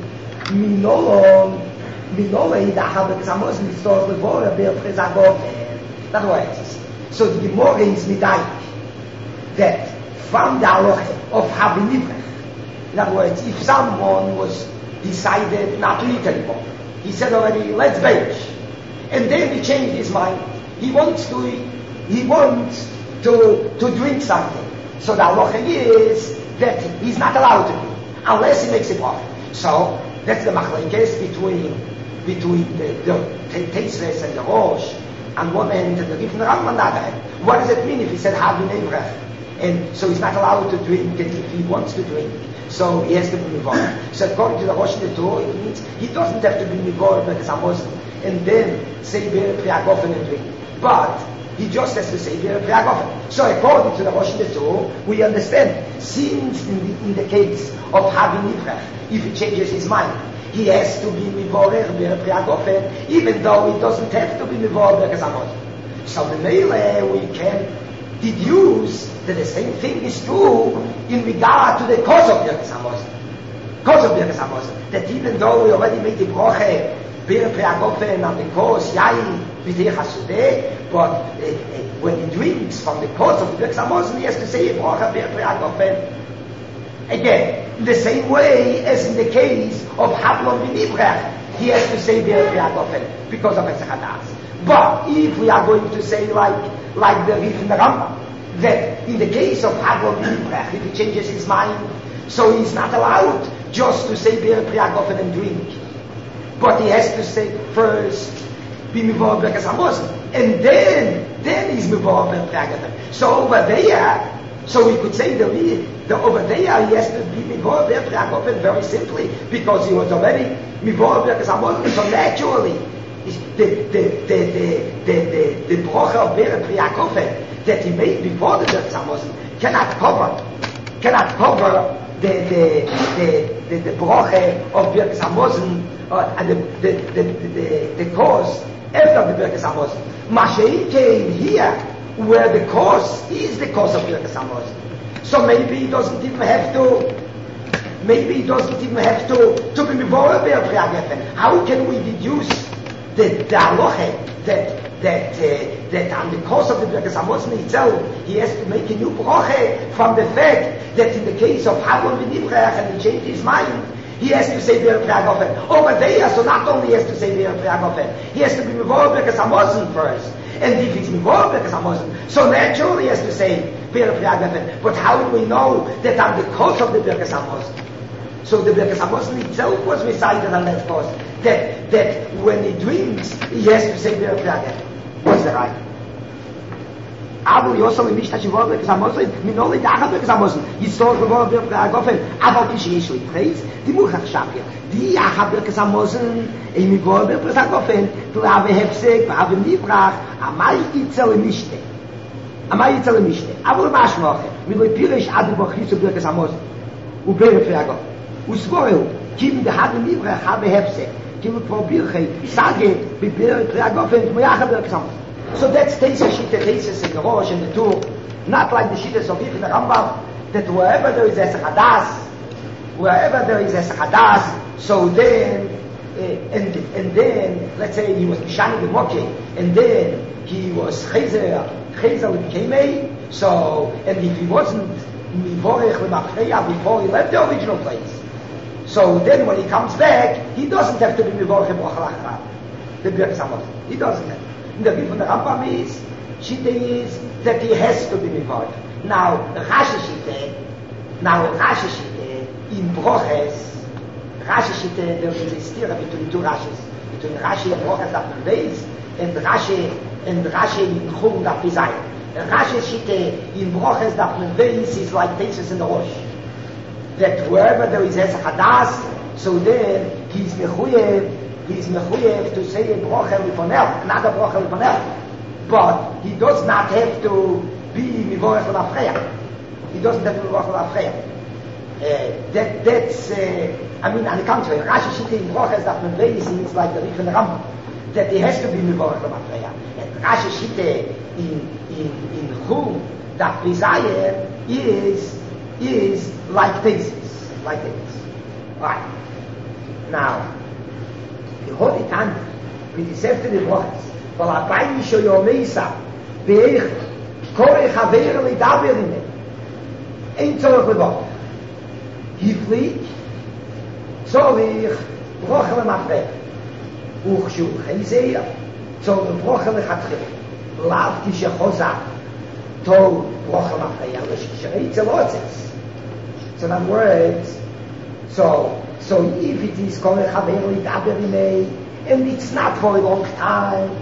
Minolon, Minolon, Idachal Birkas Hamazon, Mistor Levora Birkas Priyagofen. That's what it is. So the Gemara is Midai, that from the halacha of having Nivrech. In other words, if someone was decided not to eat anymore, he said already, let's bench, and then he changed his mind. He wants to, he wants to to drink something. So the halacha is that he's not allowed to do unless he makes it off. So that's the machlekes between between the, the Teisves and the Rosh on one end and the Rif and the Rambam on the other hand. What does it mean if he said having Nivrech? And so he's not allowed to drink, and if he wants to drink, so he has to be Mivor. So according to the Rosh and the Torah, it means he doesn't have to be Mivor because I'm Muslim, and then say Birkat Priyagofen and drink. But he just has to say Birkat Priyagofen. So according to the Rosh and the Torah, we understand, since in the, in the case of having Nivrech, if he changes his mind, he has to be Mivor Birkat Priyagofen, even though he doesn't have to be Mivor because I'm Muslim. So the Meile, we can deduce that the same thing is true in regard to the cause of Birkas Hamazon. Cause of Birkas Hamazon. That even though we already made the broche, Birkat Priyagofen and the cause, Yain, B'dei Chasudeh, but uh, uh, when he drinks from the cause of Birkas Hamazon, he has to say broche, Birkat Priyagofen. Again, in the same way as in the case of Havlon V'Nivrech, he has to say Birkat Priyagofen because of Eschadas. But if we are going to say like like the Rif and the Rambam, that in the case of Havlon V'Nivrech, if he changes his mind, so he's not allowed just to say Birkat Priyagofen and drink, but he has to say first be Mivor Birkas Hamazon, and then then he's Mivor Birkat Priyagofen. So over there, so we could say the, the over there he has to be Mivor Birkat Priyagofen very simply because he was already Mivor Birkas Hamazon. So naturally, the the the the the the, the brocha of Birkat Priyagofen that he made before the Birkas Hamazon cannot cover cannot cover the the the the, the brocha of Birkas Hamazon uh, and the the, the the the the cause after the Birkas Hamazon. Mashiach came here where the cause is the cause of Birkas Hamazon. So maybe he doesn't even have to maybe he doesn't even have to to be Mivor Birkat Priyagofen. How can we deduce the the halacha that that uh, that on the course of the Birkas Hamazon itself, he has to make a new broche from the fact that in the case of Havlon V'Nivrech and he changed his mind, he has to say Birkat Priyagofen. Over there, so not only he has to say Birkat Priyagofen, he has to be Mivor Birkas Hamazon first. And if he's Mivor Birkas Hamazon, so naturally he has to say Birkat Priyagofen. But how do we know that on the course of the Birkas Hamazon? So the Birkas Hamazon itself was recited on that course. That that when he drinks, he has to say Birkat Priyagofen. What's the right? Aber Yosam Mishtachi Vod Birkas Hamazon, Minoli Dachal Birkas Hamazon. Yistor Vod Birkat Priyagofen. Aber Kish Yeshli Praise. Die Muchach Shapir. Die Achal Birkas Hamazon. Emi Vod Birkas Priyagofen. Tu Ave Hefsek, Ave Nivrach. Amai Itzel Mishte. Amai Itzel Mishte. Aber Mashmoche. Miloi Pirish Adi Bochis Birkas Hamazon. U Birkat Priyagofen. Usvoil. Kim de Ave Nivrach Ave Hefsek. Kim Probirche. Sage Bi Birkat Priyagofen. Moyach Birkas Hamazon. So that's Teisa Shita, Teisa in the Rosh and the Tur, not like the Shita of Rif and the Rambam, that wherever there is a Hadas, wherever there is a Hadas, so then, uh, and and then, let's say he was Mishani the Moke, and then he was Chezer, Chezer became a, so, and if he wasn't Mivorech Lemachreya before he left the original place, so then when he comes back, he doesn't have to be Mivorech Lemachreya, the Birkas Hamazon, he doesn't have. The Rif and the Rambam is, Shita is that he has to be Mivor. Now, Rashi Shita, now Rashi Shita, in Broches, Rashi Shite, there is a steer between two Rashis. Between Rashi and Brochas Daf Nun Beis, and Rashi and Rashi in Chum Daf Zayin. And Rashi Shite in Brochas Daf Nun Beis is like Tesis in the Rosh. That wherever there is Hesach Hadas, so then he's mechuyev, he's mechuyev to say a Brocha Liponel, another Brocha Liponel. But he does not have to be Mivorech L'Afreya. He doesn't have to be Mivorech L'Afreya. Uh, that, that's, uh, I mean, on the contrary, Rashi Shite in Brochas Daf Nun Beis is like the Rif and the Rambam, that he has to be Mivorech L'Afreya. And Rashi Shite in, in, in Chum Daf Zayin is, is like this, like this. Right. Now, the Holy Tan, with the Sefter the Brochas, weil a Bein scho yo Mesa, beich, kore chaver li daber ime. Ein zorach lebot. Hiflik, zorich, brochel mafre. Uch shu chayzeir, zorich brochel chatchil. Lav kishe choza, to brochel mafre. Alish kishe zelotzes. So in other words, so, so if it is kore chaver li daber ime, and it's not for a long time,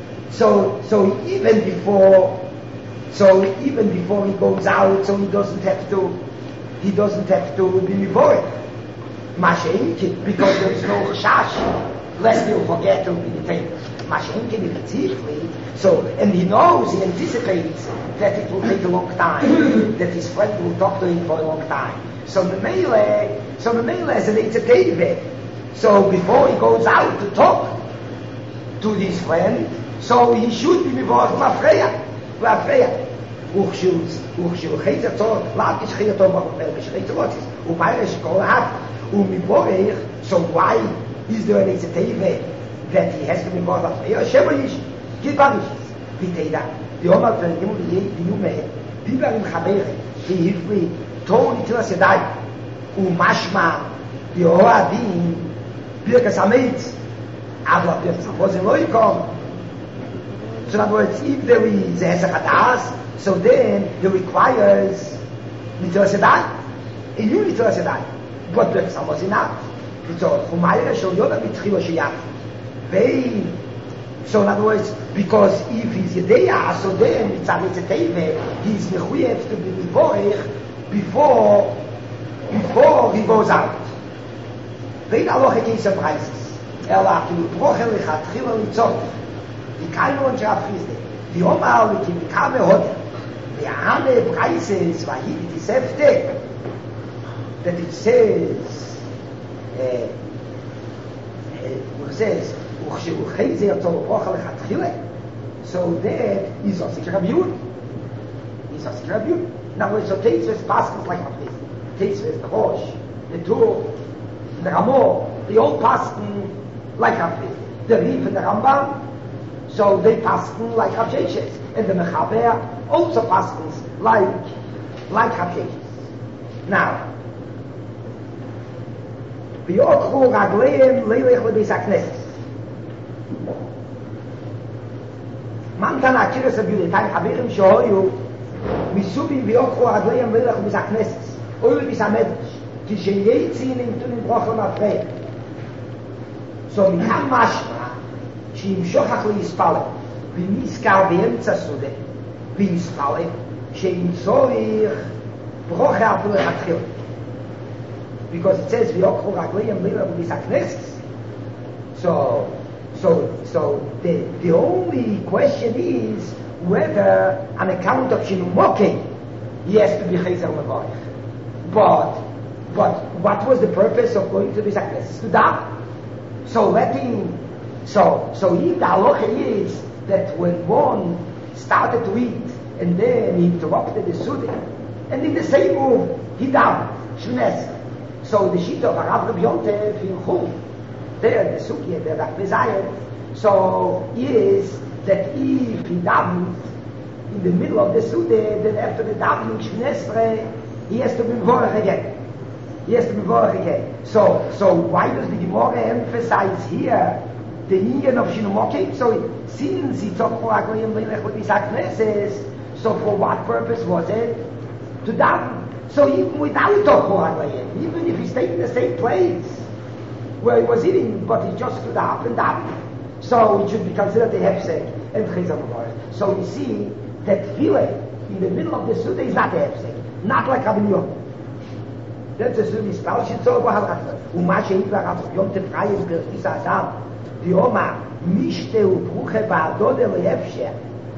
So, so even before, so even before he goes out, so he doesn't have to, he doesn't have to be mivored. Mashenkin, because there is no chash, lest he'll forget to be detained. Mashenkin, if it's easily, so, and he knows, he anticipates that it will take a long time, that his friend will talk to him for a long time. So the Mele, so the Mele is an Eitzateive. So before he goes out to talk to his friend, so he should be mivorach l'afreya, l'afreya. Uchshus, uchshus, chayzer tzor, lav kish chayzer tzor, b'chopel, kish chayzer lotzis, u'payresh kol ha'at, u'mivorech, so why is there an Eitzateive that he has to be mivorach l'afreya? Shema yish, gilbarish, v'teida, v'yomar v'yim v'yumeh, v'yimar im chaberech, v'yifri, tol nitilas yadai, u'mashma, v'yoradin, birkas hameitz, aber birkas hamozen lo yikom. So in other words, if there is a Hesach Hadas, so then it requires Nitzilas Yadayim. A new Nitzilas Yadayim. But Birkas Hamazon enough. So, Chumayra Shel Yoda Mitchila Sheyach. Vein. So in other words, because if he's Yedeya, so then it's a Eitzateive, he's mechuyev to be Mivorech before, before he goes out. Vein aloche case of prices. Ela, ki Miprochel lechatchila litzot. Die keine und Schafriste. Die Oma, die die Kame heute. Die Ame Preises, war hier die Säfte. That it says, äh, it says, Uchsheucheze yatzor brocha lechatchile. So that is also Rabiyun. Is also Rabiyun. Now, so Teitzves passes like a place. Teitzves, the Rosh, the Tur, the Ramor, they all pass like a place. The Rif and the Rambam, so they passen like Habsheshes. And the Mechaber also passens like, like Habsheshes. Now, V'yotchu ragleim leilech lebeis hakneses. Man kann akiras abiudet, ein Chaverim shehoyu, misubim v'yotchu ragleim leilech lebeis hakneses. Oy lebeis hamedrash. Kisheyetzin im tunim brochel mafrei. So mikam mashma, שאם שוכח להספלל ונזכר באמצע סודה ויספלל שאם צורך ברוכה אפילו להתחיל because it says ויוקחו רגליהם לילה בביס הכנסת so so so the, the only question is whether on account of Shinumoke he has to be Chayzer Mevorech but but what was the purpose of going to this הכנסת? To die. So letting So, so if the halacha is that when one started to eat and then he interrupted the Suda, and in the same move he died, Shnes. So the sheet of Arav Rabbi Yontef in Chum, there the Suki, the Rav Bezayev, so is that if he died in the middle of the Suda, then after the davening Shnesre, he has to be Vorech again. He has to be Vorech again. So, so why does the Gemara emphasize here the union of Shinumokim? So since he talked for Aglayim Leilech with his Hakneses, so for what purpose was it? To daven. So even without talk for Aglayim, even if he stayed in the same place, where he was eating, but he just stood up and down. So it should be considered a hefsek and chizar mevorach. So you see that tefillah in the middle of the suda is not a hefsek, not like Rabbi Yonah. That's a suda spell she told about halakha. Uma sheikla Rabbi Yonah frayes berchis adam. The Oma mishte ubruche ba'adode lehefsher.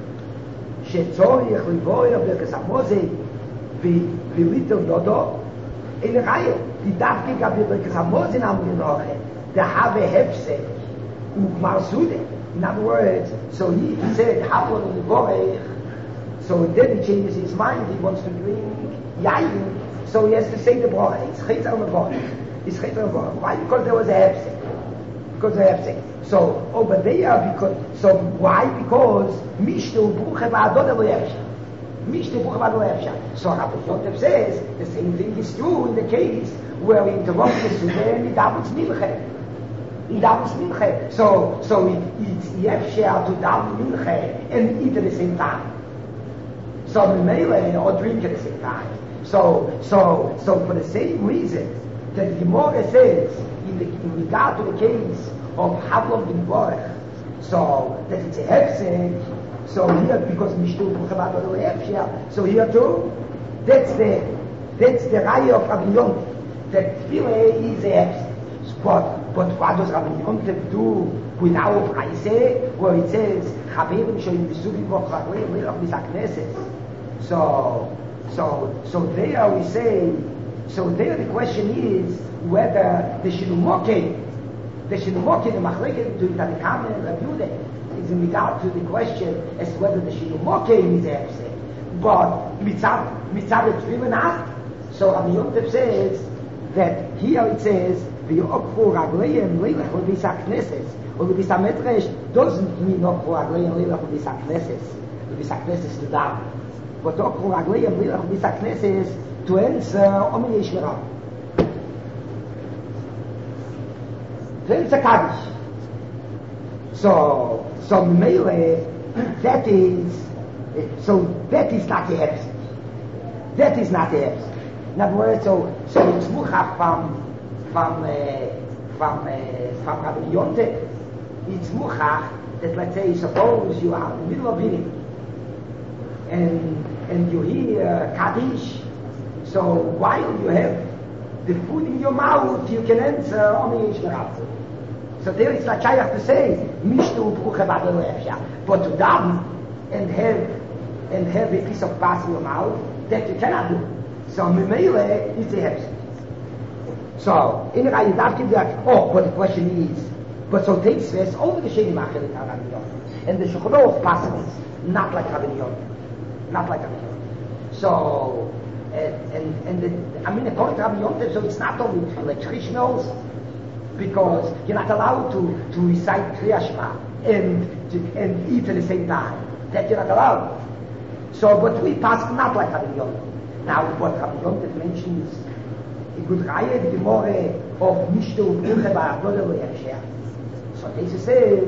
שצורך לבואר ברכס המוזי וליטר דודו אין רעיו די דווקא גב ברכס המוזי נאמרים נוחה דהווה הפסק וגמר סודה. In other words, so he said Havon in the Borech, so then he changes his mind, he wants to drink yayin, so he has to say the Borech. It's Chetzer on the Borech. It's Chetzer on the Borech. Why? Because there was a hefsek. Because there was a hefsek. So over there, because so why? Because Mishnu Bruche Va'adod Lo Yefsha. Mishnu Bruche Va'adod Lo Yefsha. So Rabbi Yontif says the same thing is true in the case where we interrupt the Suda and he davens Minche. He davens Minche. So so it, it's Yefsha to daven Minche and eat at the same time. So Mimele or drink at the same time. So so so for the same reason that the Gemara says in, the, in regard to the case of Havlon bin Borech, so that it's a hefsek, so here because Mishnu Buchabad or Hefsher, so here too, that's the that's the raya of Rabbi Yontif, that tefillah is a hefsek. But but what does Rabbi Yontif do with our Praise, where it says Chaverim shoyim v'suvim v'chagleim leilach misakneses? So so so there we say, so there the question is whether the Shinumokeh The Shinumokeh, the Machleket, to Tanakam and Rabbi Yehuda, is in regard to the question as to whether the Shinumokeh is a hefsek. But mitzad, mitzad it's driven not. So Rabbi Yontif says that here it says, V'yokfu ragleim leilach l'bisa knesses, or l'bisa medrash doesn't mean okfu ragleim leilach l'bisa knesses, l'bisa knesses to down. But okfu ragleim leilach l'bisa knesses to answer Omer Yesh Merab. Then it's a Kaddish. So, so Mele, that is, so that is not the hefsek. That is not the hefsek. In other words, so, so it's muchach from, from, uh, from, uh, from Rabbi Yontif. It's muchach that, let's say, suppose you are in the middle of eating, and, and you hear Kaddish, so while you have the food in your mouth, you can answer Omer Yesh Merab. So there it's like I have to say, Mishnu Bruche Va'adod Lo Yefsha. But to daven and have and have a piece of pasta in your mouth, that you cannot do. So Mimele is a hefsek. So in the Raya Dav give that. Oh, but the question is, but so takes this over the Sheni Machel in Rabbi Yonah, and the Shulchan Aruch passes not like Rabbi Yonah, not like Rabbi Yonah. So. And, and, and the, I mean, according to Rabbi Yontif, so it's not only electricians, because you're not allowed to, to recite Kriya Shema and, to, and eat at the same time. That you're not allowed. So, but we pass not like Rabbi Yontif. Now, what Rabbi Yontif mentions, a good raya, the Gemara of Mishnu Bruche Va'adod Lo Yefsha. So this says,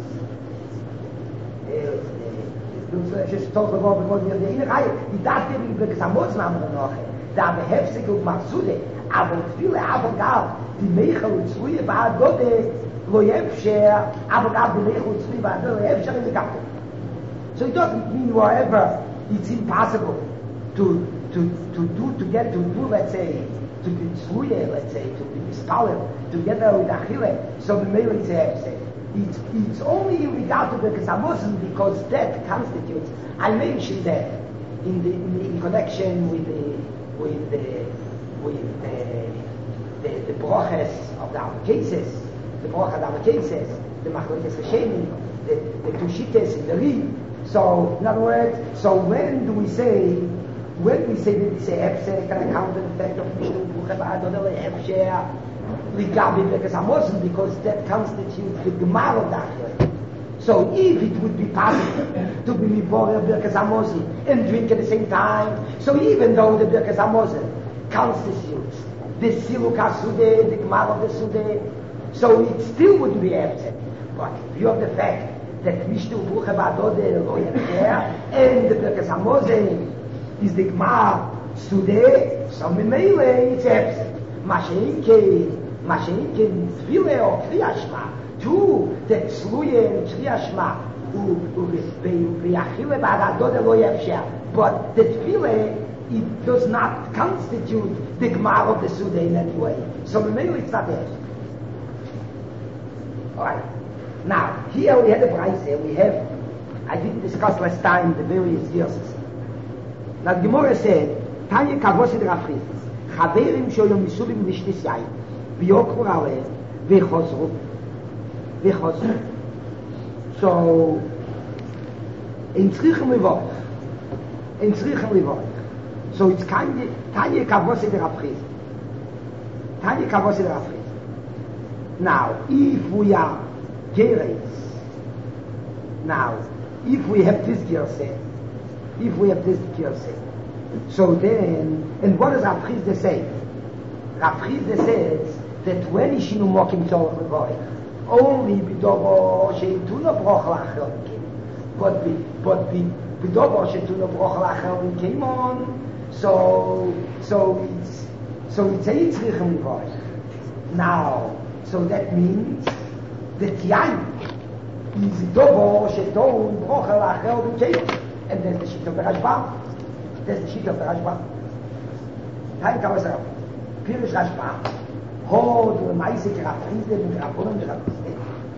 just talk about the modern the inner Reihe, die darf dir über Gesamtnamen noch, da der heftig und Maksude, aber viele aber gab, die Mechel und Zruye war Gode, Lo Yefsher, aber gab die Mechel und Zruye war Lo Yefsher in the Gap. So it doesn't mean wherever it's impossible to to to do to get to do, let's say, to be Zruye, let's say, to be Mispalel, together with Achille, so the Mechel is a heftig. It's, it's only in regard to the Kesamosim because that constitutes. I mentioned that in the in, the, in connection with the with the with the the, the broches of the other cases, the broch of the other cases, the Machlokes Hashemim, the the two shittas in the Ri. So in other words, so when do we say when we say that we say hefsek can account the effect of Mishnu Bruche Va'adod Lo Yefsha? Because that constitutes the Gemara of that. So if it would be possible to be Miborah Birkas Hamozim and drink at the same time, so even though the Birkas Hamozim constitutes the Siluk HaSudeh, the Gemara of the Sudeh, so it still wouldn't be absent. But if you have the fact that Mishnu Bruche Va'adod Lo Yefsha and the Birkas Hamozim is the Gemara Sudeh, so Mimele it's absent. Mashenke, Maschenken, Zwille או קריאה שמע, tu, der Zluye in Kriya Shema, ויחילה בהגדות לא יאפשר. But the Tefillah, it does not constitute the Gemara of the Suda in any way. So maybe it's not there. Alright. Now, here we have the price here. We have, I didn't discuss last time the various verses. Now the Gemara said, Tanya Kavosi de Rafris, Chaverim shoyom misubim nishtis yayin, v'yokru aleh, v'chozru, v'chozru. So, in Tzrichem Levorich, in Tzrichem Levorich. So it's Tanya Kavosi de Rafris. Tanya Kavosi de Rafris. Now, if we are Geres, now, if we have this Gerse, if we have this Gerse, so then, and what does Rafrizde say? Rafrizde says that when Ishinu Mokim Tzorach Levorich, only Bidovo Sheituna Broch Lachel, but be, but be, Bidovo Sheituna Broch Lachel came on, so, so it's, so it's a Yitzrichem Levorich. Now, so that means that Yain is Bidovo Sheituna Broch Lachel came on, and there's the sheet of the Rashbam. There's the sheet of the Rashbam. Time comes up. Pirish Rashbam. Hold the Maisik Rafrizde and Rabbonim Rafrizde.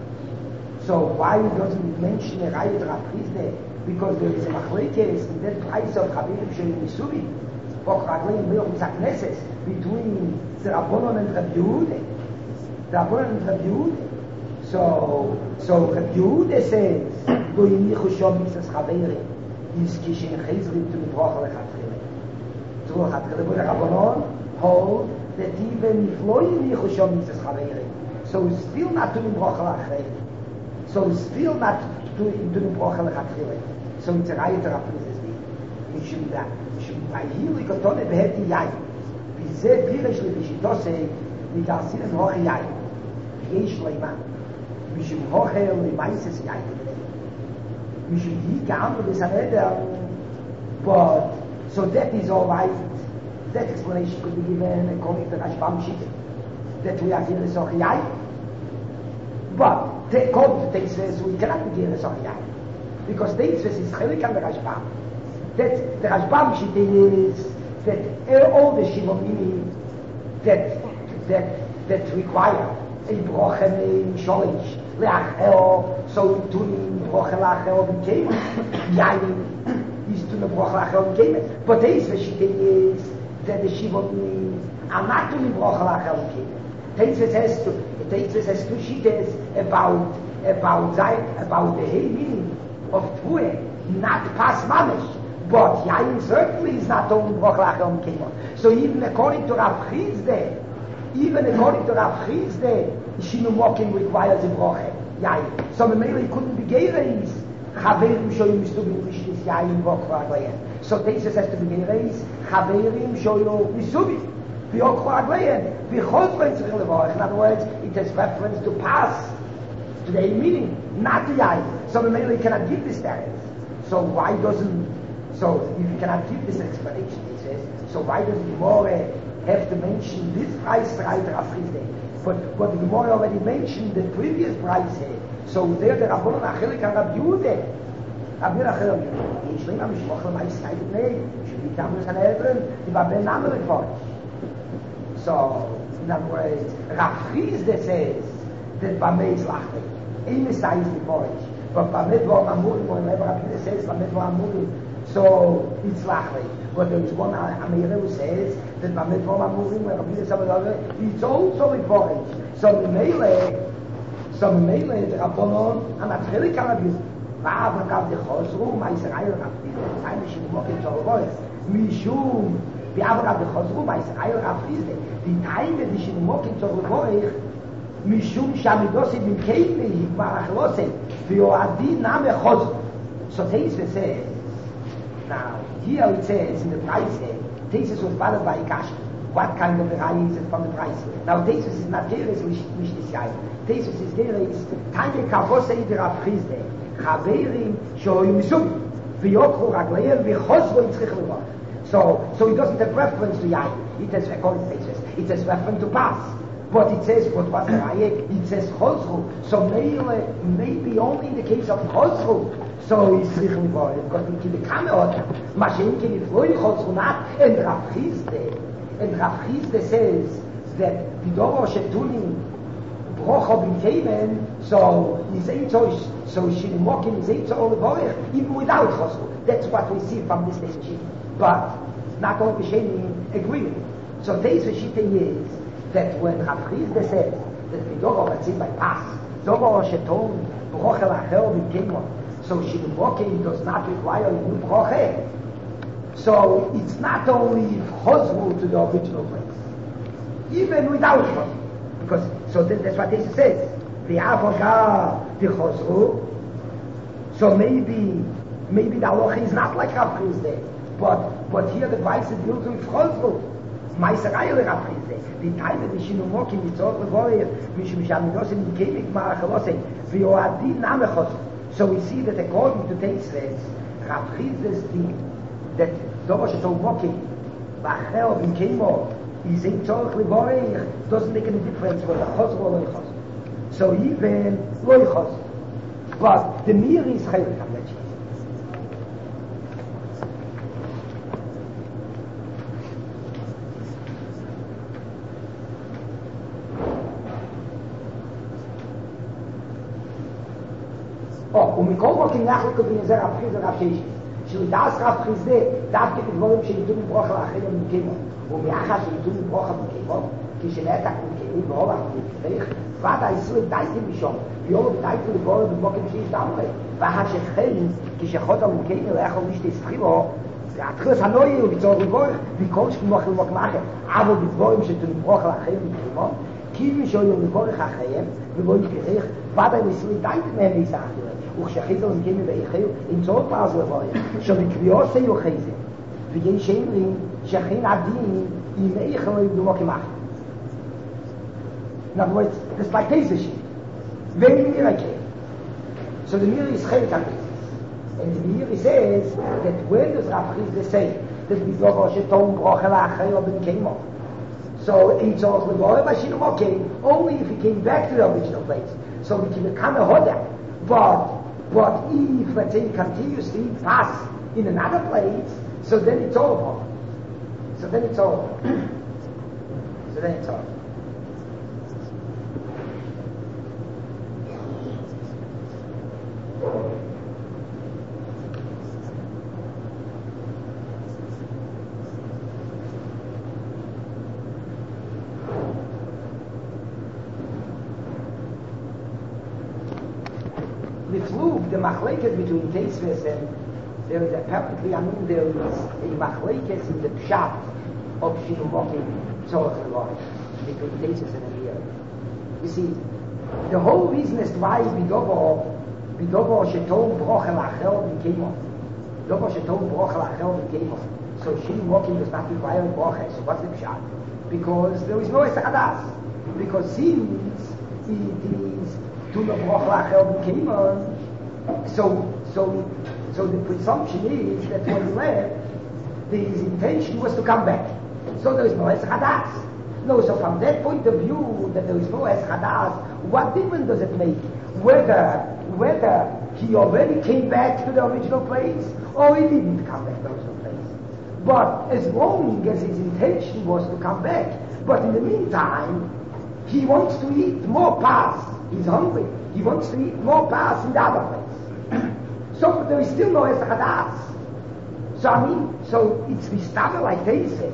So why doesn't it mention a Raya Rafrizde? Because there is a Machlekes in that price of Chavirim Shelim Misubi. Or Raglein Meoch Misakneses between the Rabbonim and Rabbi Yehuda. The Rabbonim and Rabbi Yehuda. So, so Rabbi Yehuda says, Lo Yinichu Shom Mitzvahs Chavirim. Is Kishin Chizrim to the Broch Lechatchile. To Lechatchile, but the Rabbanon hold that even if Lo Yinichu Shom Mitzvahs Chavirim, so it's still not to the Broch Lechatchile. So it's still not to the Broch Lechatchile. So it's a Raya to Rafrizes me. You should that. You should by here we got on a beheti yayin. Bizeh Pirish Lebishitose, Midarsin Hoche yayin. Yesh Leiman. Mishum Hoche Lemaises yayin. We should he gamble this another, but so that is all right. That explanation could be given according to Rashbam Shita, that we are here as Ochiyai. But according to Teisves, we cannot be here as Ochiyai, because Teisves is Chelik and the Rashbam. That the Rashbam Shita is that all the Shimonim that that that require a brochem in sholish. So tuning broche lachel became yayin is to the broche lachel became. But this is that the shivot are not tuning broche lachel became. This has to this has to shittas about about about the hey meaning of tue, not pas mamish. But yayin certainly is not tuning broche lachel became. So even according to Rav Chizde, even according to Rav Chizde, Shinu Mokim requires a broche. Yayin. So the Meili couldn't be Gereis. Chaverim shoyim misubim mishtis yayin v'okro agleyen. So Teisves has to be Gereis. Chaverim shoyim misubim v'okro agleyen. V'chozro tzrich levorich. In other words, it has reference to pass, to the meaning, not to yayin. So the Meili cannot give this teretz. So why doesn't, so if you cannot give this explanation, it says, so why doesn't the Gemara have to mention this price right Rafrizde? But, but the Gemara already mentioned the previous price here. So there the Rabbanon Achelik and Rabbi Yehuda. Rabbi Yehuda, in Shleim HaMishmoch L'mais Taidet Nei, should be Tammuz HaNedron, the Babel Namer Reforch. So, in other words, Rav Chizde says that Bamei is Lachtek. Ein Messiah is Reforch. But Bamei Dvar Mamurim, whenever Rabbi Yehuda says Bamei Dvar Mamurim, so it's Lachtek. But there is one Amira who says that Bamei Dvar Mamurim, when Rabbi Yehuda says it's also Reforch. So the Meile, so the Meile, the Rabbanon, and that's really kind of used. Rav Gav de Chosru, Ma'Yisrael Rav Chizde, time the Shinu Mokim Tzorach Mishum, Rav Gav de Chosru, Ma'Yisrael Rav Chizde, the time the Shinu Mokim Tzorach Mishum Shamidosi Bim Keitli, Hikmar Achlose, V'yoadi Name Chosru. So Teisves says, now, here it says in the price here, Teisves was bothered by Ikash. What kind of a raya is it from the price? Now, Teisves is not Geres, which is Yain. Teisves is Geres, Tanya Kavosei de Rav Chizde, Chaverim Shoyim Misubim, V'yokru Ragleim, V'chozro Yitzrich Levorich. So, so it doesn't have reference to Yain. It has, according to Teisves, it has reference to pass. But it says, but what's the raya? It says chosru. So maybe, maybe only in the case of chosru. So he's really worried because in the camera, Mashiach can if loy chosru not, and Rav Chizde, and Rav Chizde says that the Doro shetunim brocha b'kemen, so he's ain't so so shilimokin is ain't so all the even without chosru. That's what we see from this nation. But not all the Shemin agree. So this Shita is that when Rav Chizde says that the Doro that's in by pass, Doro sheton brocha lachel b'kemen. So Shilimokin does not require a new broche. So it's not only chosru to the original place, even without chosru. Because so that, that's what this says. The avoga the chosru. So maybe maybe the halacha is not like Rav Chizde, but but here the advice is built with chosru. Ma'aserayel Rav Chizde. The time of the Shilimokin is all the warrior. Mishum shamidosim kemik ma'achalosei v'yoadin name chosru. So we see that according to Teisves, Rav Chizde's thing, that Doro sheton mokin, b'achel b'keimo, is a tzorich l'borech, doesn't make any difference whether chosru or loy chosru. So even loy chosru. But the mir is chaylik on that cheese. ומכל מוקם נחל כבין זה רב חיז ורב שיש שלדעס רב חיז דווקא בדבורים שניתנו ברוך לאחרים במקימו ומאחר שניתנו ברוך במקימו כשנעתק במקימו ואובח במקימו ועד הישראל דייתי משום ויום דייתי לבורם במוקם שיש דמרי ואחר שכן כשחוד המקימו לא יכול משתי ספחימו התחילת הנוי הוא ביצור לבורך וכל שכמוך למוקם אחר אבל בדבורים שניתנו ברוך לאחרים במקימו כי משהו לבורך אחריהם ובואי כריך ועד הישראל דייתי מהם להיסח וכשחיזו הם קיימים ואיכיו, עם צורות פעז לבויה, שבקביעות זה יוחזת, ויש שאומרים שכן עדין עם איכו יבדומו כמחר. In other words, it's like this shit. Very miracle. So the mirror is chelik on this. And the mirror says that when does Rav Chizde say that we go to Shetom Brochel Achayel Ben Keimo? So in Tzorach Lebore Mashiach okay, only if he came back to the original place. So we can become a Hoda. But But if, let's say, he continues to pass in another place, so then it's over. So then it's over. so then it's over. The machlekes between Teisves and there is apparently, I mean, there is a machlekes in the pshat of Shilimokim Tzorach Lebore between Teisves and Amir. You see, the whole reason is why Bidobo Bidobo Shetom Brochel Achel B'Keimo Bidobo Shetom Brochel Achel B'Keimo. So Shilimokim does not require a broche. So what's the pshat? Because there is no Esachadas. Because since it is to the Brochel Achel B'Keimo, So, so, so the presumption is that when he left, his intention was to come back. So there is no Eschadas. No, so from that point of view, that there is no Eschadas, what difference does it make? Whether, whether he already came back to the original place, or he didn't come back to the original place. But as long as his intention was to come back, but in the meantime, he wants to eat more pas. He's hungry. He wants to eat more pas in the other place. So there is still no Eschadas. So I mean, so it's Vistava like Teisves.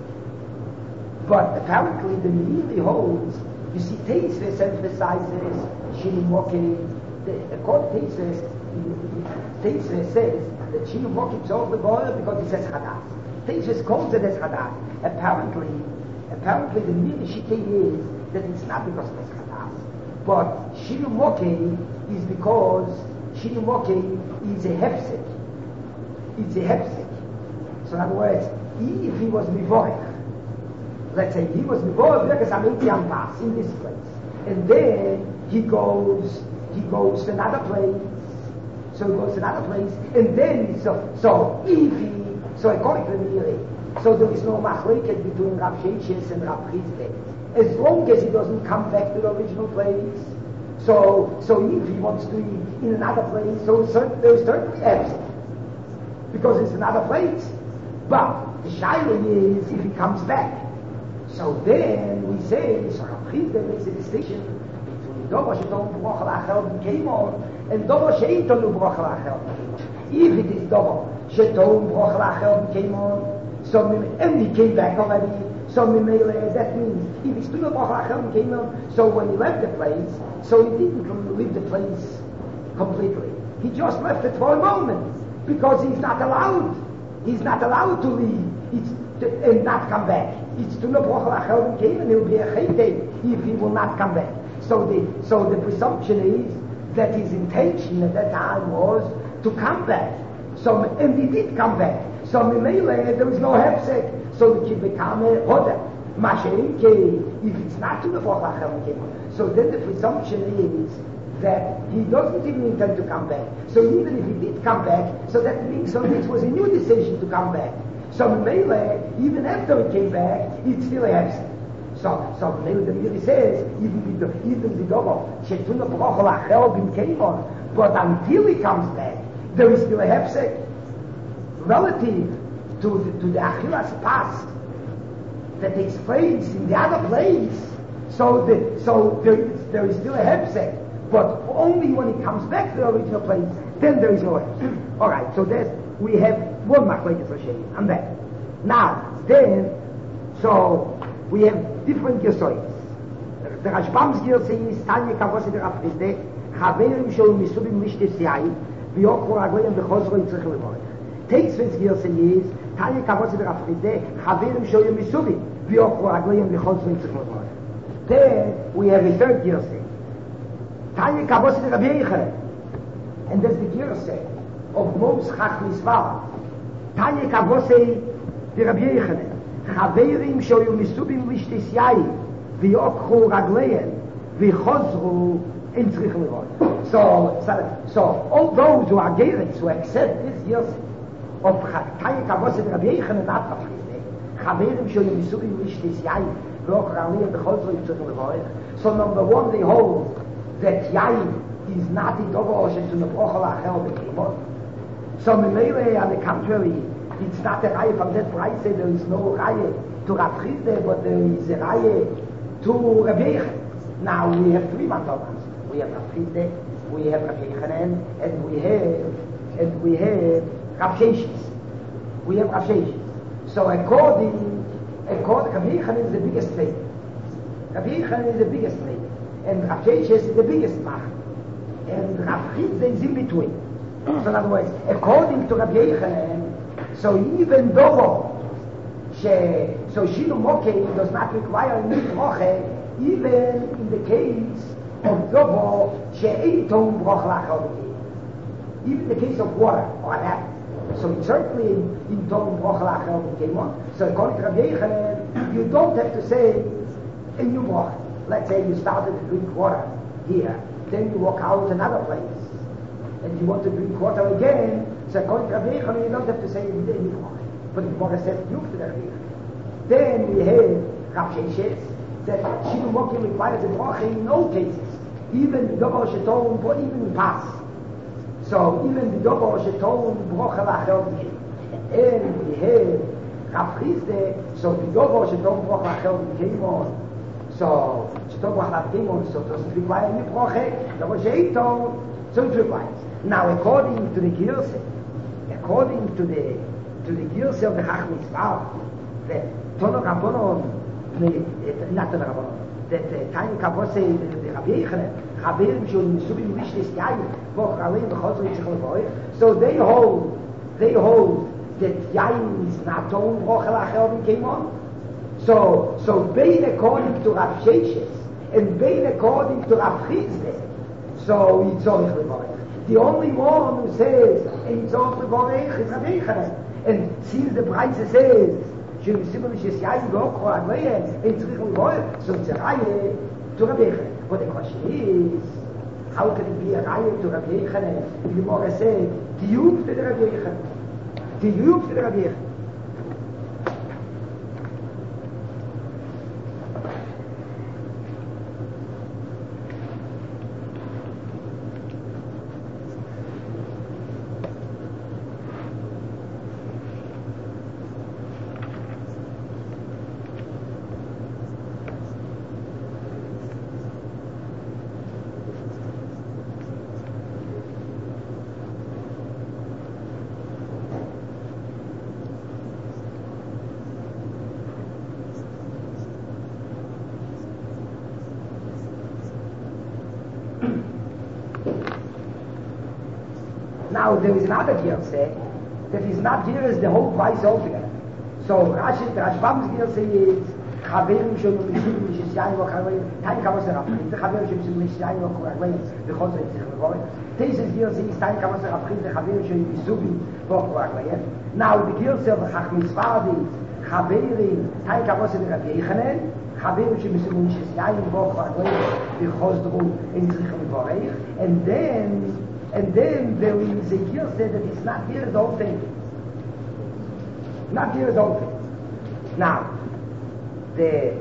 But apparently the Meiri holds, you see, Teisves emphasizes Shilimokim. According to Teisves, Teisves says that Shilimokim Tzorach Lebore because it says Chadas. Teisves calls it as Chadas. Apparently, apparently the Meiri Shita is that it's not because it says Chadas. But Shilimokim is because Shilimokim is a hefsek. It's a hefsek. So in other words, if he was mivorech, let's say he was mivorech because I'm in pass in this place, and then he goes, he goes to another place. So he goes to another place, and then so so if he so according to the Meiri, so there is no machleket between Rav Sheshes and Rav Chizde. as long as he doesn't come back to the original place. So, so if he wants to eat in another place, so certain, there's certain absent. Because it's another place. But the shaila is if he comes back. So then we say, so Rav Chisda makes a distinction between Dover Sheton Brochel Achel came on and Dover Sheiton Brochel Achel. If it is Dover Sheton Brochel Achel came on, so and he came back already. So that means if he's still Brochel Achel came on, so when he left the place, so he didn't leave the place completely. He just left it for a moment because he's not allowed. He's not allowed to leave it's to, and not come back. It's to the Brochel Achel came and he'll be a chayte if he will not come back. So the so the presumption is that his intention at that time was to come back. So and he did come back. So Mimele, there was no hefsek. So the kid became a hoder. Mashenke, if it's not to the Brochel Achel came. So then the presumption is that he doesn't even intend to come back. So even if he did come back, so that means so it was a new decision to come back. So Mele, even after he came back, it's still a hefsek. So, so Mele the Mele says, even the even the Dover, Shetuna Brochel Achel bin came on, but until he comes back, there is still a hefsek relative to the, to the Achilas past that takes place in the other place. So the so there, there is still a hefsek. But only when he comes back to the original place, then there is no hefsek. All right, so there's we have one machlekes Rasheim on that. Now, then, so we have different gesoyes. The Rashbam's gersay is Tanya Kavose der Afrizde, Chaverim shol misubim lishtes yayin, v'yokro agloyim b'chozro yitzrich levorech. Teisven's gersay is Tanya Kavose der Afrizde, Chaverim shol misubim, v'yokro agloyim b'chozro yitzrich levorech. Then we have a third gersay. Tanya Kavose der Rabbi Yochanan, and that's the gersay of Mos Chach Misvar. Tanya Kavose der Rabbi Yochanan, Chaverim shoyu misubim lishtes yayin, v'yokru ragleim, v'chozru in tzrich levorech. So, so, so all those who are gerets who accept this years of Tanya Kavose der Rabbi Yochanan not Rav Chisda, Chaverim shoyu misubim lishtes yayin, v'yokru ragleim, v'chozru in tzrich levorech. So number one, they hold that yayin is not in Dover Oshen to the Brochel Achel b'kimon. So Mimele, on the contrary, it's not a Reihe from that price, there is no Reihe to Rav Chisda, but there is a Reihe to Rav Yochanan. Now we have three Matomas. We have Rav Chisda, we have Rav Yochanan, and we have, and we have Rav Sheshes. We have Rav Sheshes. So according, according, Rav Yochanan is the biggest slave. Rav Yochanan is the biggest slave. And Rav Sheshes is the biggest Mach. And Rav Chisda is in between. So in other words, according to Rabbi Yochanan, so even though she, so Shinu Mokeh does not require any broche, even in the case of Dovo, she ain't on broch lachal. Even the case of water or that. So it's certainly in Tom broch lachal came on. So according to Rabbi Yochanan, you don't have to say a new broch. Let's say you started to drink water here, then you walk out another place. And you want to drink water again, so according to Rabbi Yochanan, you don't have to say every day you but the Gemara says you to the Rabbi Yochanan. Then we have Rav Sheshes, that Shinu Mokeh requires a bracha in all cases, even the Dover Sheton, but even in pass. So even the Dover Sheton, bracha lachel became. And we have Rav Chisda, so the Dover Sheton, bracha lachel became on. So Sheton bracha lachel became on, so it doesn't require any bracha. Dover Sheton, so it requires. Now, according to the Girsah, according to the to the Girsah of the Chach Mitzvah, the Tono Rabbanon, not Tono Rabbanon, that Tanya Kavose, the Rabbi Yochanan, Chaverim shol misubim lishtes yayin, v'ok ragleim v'chozru yitzrich levorech. So they hold, they hold that yayin is not on brochel achel b'kimon. So, so bein according to Rav Sheshes and bein according to Rav Chisda, so yitzorich levorech. The only one who says in Tzorch Levorech is Rabbi Yochanan. And since the Braise says Shemisimim Shesyayin V'okro Agleim in Tzorch Levorech, so it's a Reihe to Rabbi Yochanan. But the question is, how can it be a Reihe to Rabbi Yochanan? The Gemara says, Tiyub to the Rabbi Yochanan. Tiyub to the Rabbi Yochanan. Now there is another Girse that is not here as the whole price altogether. So Rashi, Rashbam's Girse is Chaverim Shom Mishim Mishishayim V'Chaverim Tayin Kavos Rapchim the Chaverim Shom Mishishayim V'Chaverim the Chosre Tzich Tesis Girse is Tayin Kavos Rapchim the Chaverim Shom Mishubim V'Chaverim. Now the Girse of Chachmis Fadi Chaverim Tayin Kavos Rabbi Yechanan Chaverim Shom Mishishayim V'Chaverim the Chosre in Tzich V'Chaverim and then And then there is a Girse that it's not here as all things. Not here as all things. Now, the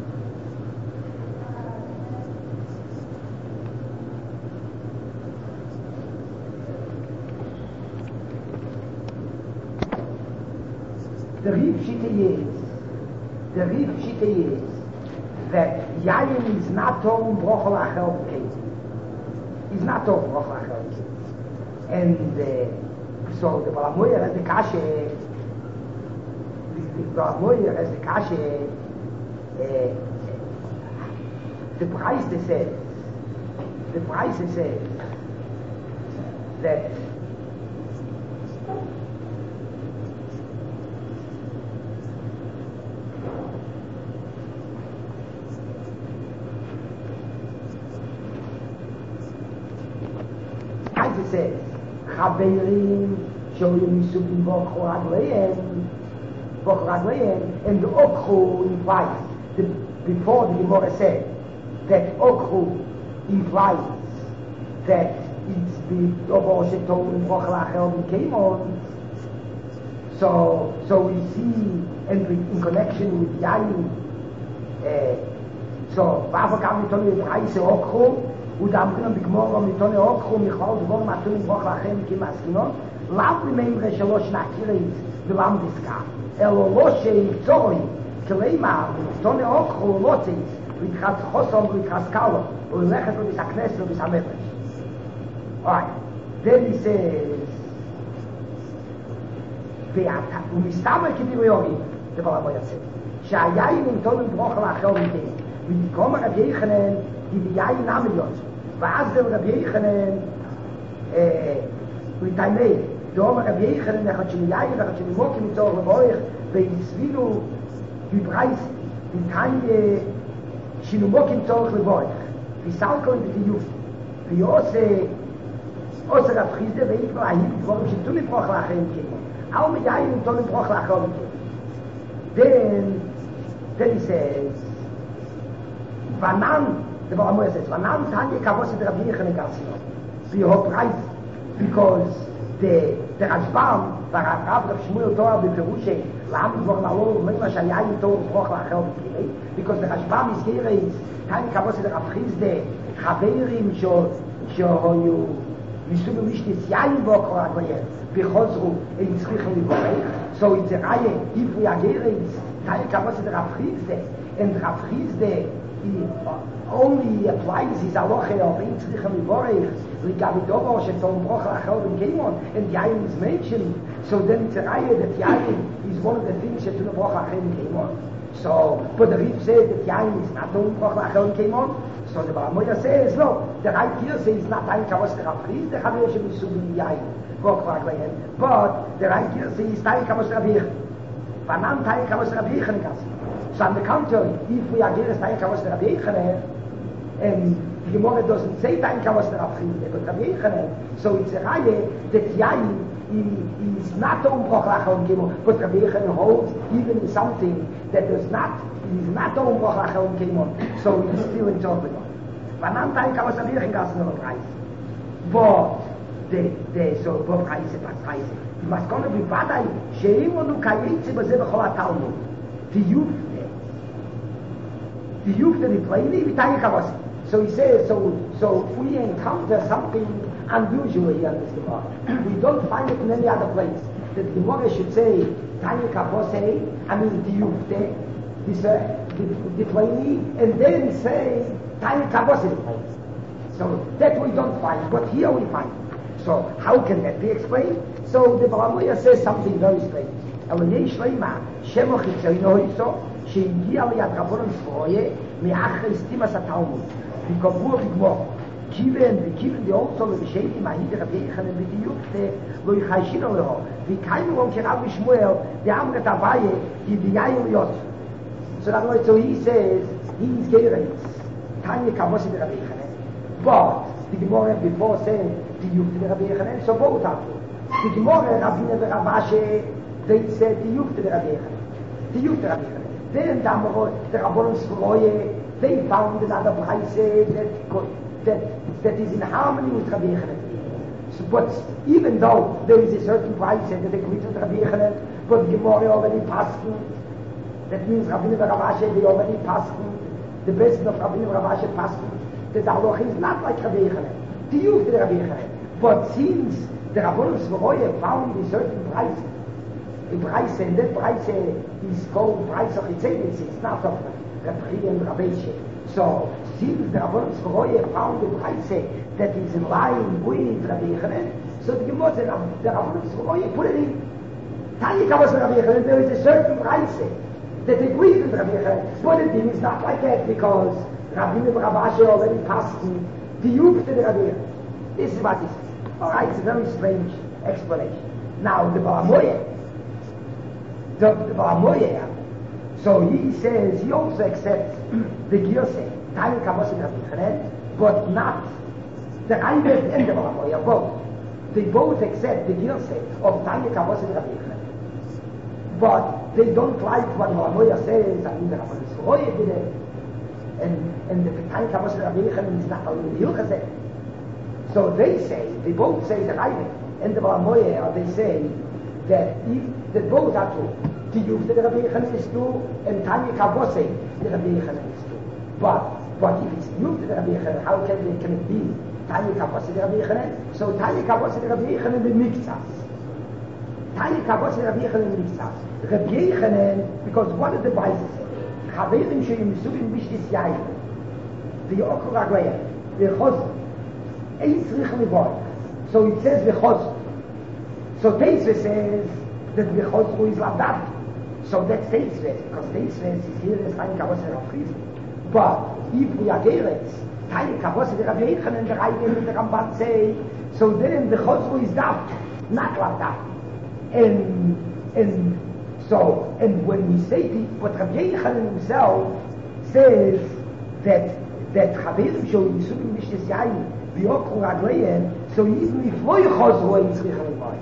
the Rif Shita is the Rif Shita is that Yayin is not on Brochel Achel B'Keis. He's not on Brochel Achel B'Keis. And uh, so the Balamoyer has the Kashe, the, the Balamoyer has the Kashe, uh, the price they says, the price they says that price they says Chaverim Shoyim Misubim V'Okhu Ragleim V'Okhu Ragleim and the Okhu implies the, before the Gemara said that Okhu implies that it's the Dobo Shetom V'Okhu Rachel came on. So so we see and in connection with Yain uh, so V'Avokam Mitoni V'Chaise Okhu ודאם כנם בגמור מתוני אוקחו מכלל דבר מתונים ברוך לכם כמסכינות לאו ממאמרה שלוש נקירית ולם דסקה אלו לא שיצוי כלימה מתוני אוקחו לא צייץ ויתחס חוסום ויתחס קלו וללכת לביס הכנסת וביס המפרש. Alright, then he says ומסתמר כדירי יורים דבר הבא יצא שהיין מתונים ברוך לאחר מכם ותקום הרב יחנן die die Jai Name Jotz. Was der Rabbi Yechanan mit Taimei, der Rabbi Yechanan, der hat schon Jai, der hat schon Moki mit Zorg Leboich, bei Zwilu, die Preis, die Taimei, Shinu Moki mit Zorg Leboich, wie Salko und die Juf, wie Ose, Ose Rafchizde, wie ich war hier, warum sie tun nicht Broch lachen können. Auch mit Jai und tun nicht Broch lachen können. Then, then he says, Vanan, the Balamoyer says, Vanan Tanya Kavose the Rabbi Yechanan Gassino. So you have right, because the the Rashbam, the Rav Rav Shmuel Torah B'Perushe, L'Am Dvor Nalol, Mekma Shayayin Torah Broch Lachel B'Kirei, because the Rashbam is here is Tanya Kavose the Rav Chizde, Chaverim Sho Sho Hoyu Mishubu Mishnis Yayin Broch Lachel B'Chozru in Tzrichen Livorei. So it's a Reihe, if we are here is Tanya Kavose the Rav Chizde, and Rav Chizde only applies his aloche of ein tzricha mivorech ligabi dovo shetom broch lachel ben keimon and yayin is mentioned, so then it's a raya that yayin is one of the things shetom broch lachel ben keimon. So but the Rif says that yayin is not tom broch lachel ben keimon, so the Balamoyer says no, the right here says not ein kavos the Rafriz the chaver shemisubim yayin broch lachel, but the right here says tayin kavos Rabbi Yechanan vanan tayin kavos Rabbi Yechanan. So on the contrary, if we are getting Tayin Kavos the Rabbi Yechanan, and the Gemara doesn't say Tayin Kavos the Rabbi Yechanan, so it's a Raya that Yayin is not on Broch Lachel Kimo, but Rabbi Yechanan holds even something that does not, is not on Broch Lachel Kimo, so it's still in Torah. Vanan Tayin Kavos Rabbi Yechanan no price. But the the so Bob Price pas Price. You must gonna be Vadai, Sheim und Kayitze beze bechol Talmud. The youth the youth that he played, so he says, so so if we encounter something unusual here in this Gemara, we don't find it in any other place. That the Gemara should say, Tanya Kavose, I mean the youth, the, the, the plainly, and then say, Tanya Kavose. So that we don't find, but here we find. So how can that be explained? So the Balamoyer says something very strange. אבל יש לימה, שם חיצונו איסו, שהגיע ליד רבון המספוריה, מאחרי סתימס התלמוד. וקבוע בגמור, kiven we kiven the also the shady my here Rabbi Yechanan with the Yufte lo yichashino leho we kein won can Rabbi Shmuel the amre dabei die die yayu yot so that way so he says he's getting Tanya Kavosi the Rabbi Yechanan but the Gemara before saying the Yufte the Rabbi Yechanan so both have the Gemara Rabbi the Rabashe they said the Yufte the Rabbi Yechanan the Yufte the Rabbi Yechanan then the Rabbanon Sfroye they found another price that that that is in harmony with Rabbi Yechanan. So, but even though there is a certain price that they agree with Rabbi Yechanan, but Gemara already passed, that means Rabbi Ravashe they already passed, the best of Rabbi Ravashe passed, the Daloch is not like Rabbi Yechanan. The youth of Rabbi Yechanan. But since the Rabbanon Sfroye found a certain price, a price and that price is called price of Itzelis, it's not of Rabbi and Rabbi. So, since the Rabbanon Sfroye found the price that is in line with Rabbi Yechanan, so the Gemara said, the Rabbanon Sfroye put it in. Tanya Kavos Rabbi Yechanan, there is a certain price that agrees with Rabbi Yechanan. But the thing is not like that because Rabbi Ravashe already passed the youth to the Rabbi Yechanan. This is what it is. Alright, it's a very strange explanation. Now, the Balamoye, the, the Balamoye, so he says he also accepts the Girseh, Tanya Kavos Rabbi Yechanan, but not the Raivet and the Balamoye, both. They both accept the Girseh of Tanya Kavos Rabbi Yechanan. But they don't like what the Balamoye says, I mean the Rabbanon Sfroye did it, and, and the Tanya Kavos Rabbi Yechanan is not only the Hilchaseh. So they say, they both say the Raivet and the Balamoye, or they say that if that both are true. The Yufte the Rabbi Yechanan is true, and Tanya Kavose the Rabbi Yechanan is true. But, but if it's Yufte the Rabbi Yechanan, how can it, can it be Tanya Kavose the Rabbi Yechanan? So Tanya Kavose the Rabbi Yechanan the Miktsas. Tanya Kavose the Rabbi Yechanan the Miktsas. Rabbi Yechanan, because what did the Bible say? Chaverim she'im misubim bishtis yayin. The Okru Agleya, the Chosr, Ein tzrich livoy. So it says the Chosr. So Teisve says that the Chosr is Lavdav. So that's Teisves, because Teisves is here as Tanya Kavose of Chizm. But if we are Geretz, Tanya Kavose the Rabbi Yechanan, the Raivet and the Ramban say, so then the Chosru is Dav, not Lavdav. And, and so, and when we say the, but Rabbi Yechanan himself says that, that Chaverim Sho Yisubim Mishtes Yayin, B'Okru Agleyen, so even if Lo Chosru is Richel.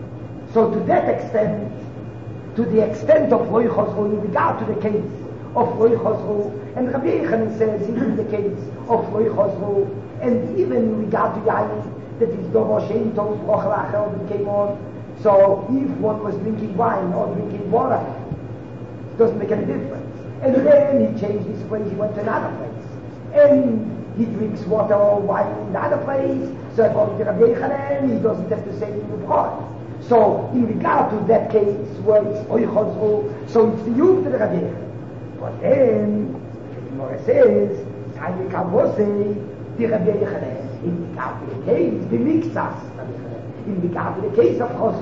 So to that extent, to the extent of Lo Chosru, in regard to the case of Lo Chosru, and Rabbi Yechanan says even the case of Lo Chosru, and even in regard to Yayin, that is Dovo Shein Tov Brochel Achel that came on. So if one was drinking wine or drinking water, doesn't make any difference. And then he changed his place, he went to another place. And he drinks water or wine in another place, so according to Rabbi Yechanan, he doesn't have to say in the Bracha. So in regard to that case where it's Oichosru, so it's the youth of the Rabbi Yechanan. But then, the Gemara says, Tanya Kavose, the Rabbi Yechanan, in regard to the case, the Miktsas, Rabbi Yechanan, in regard to the case of Chosr.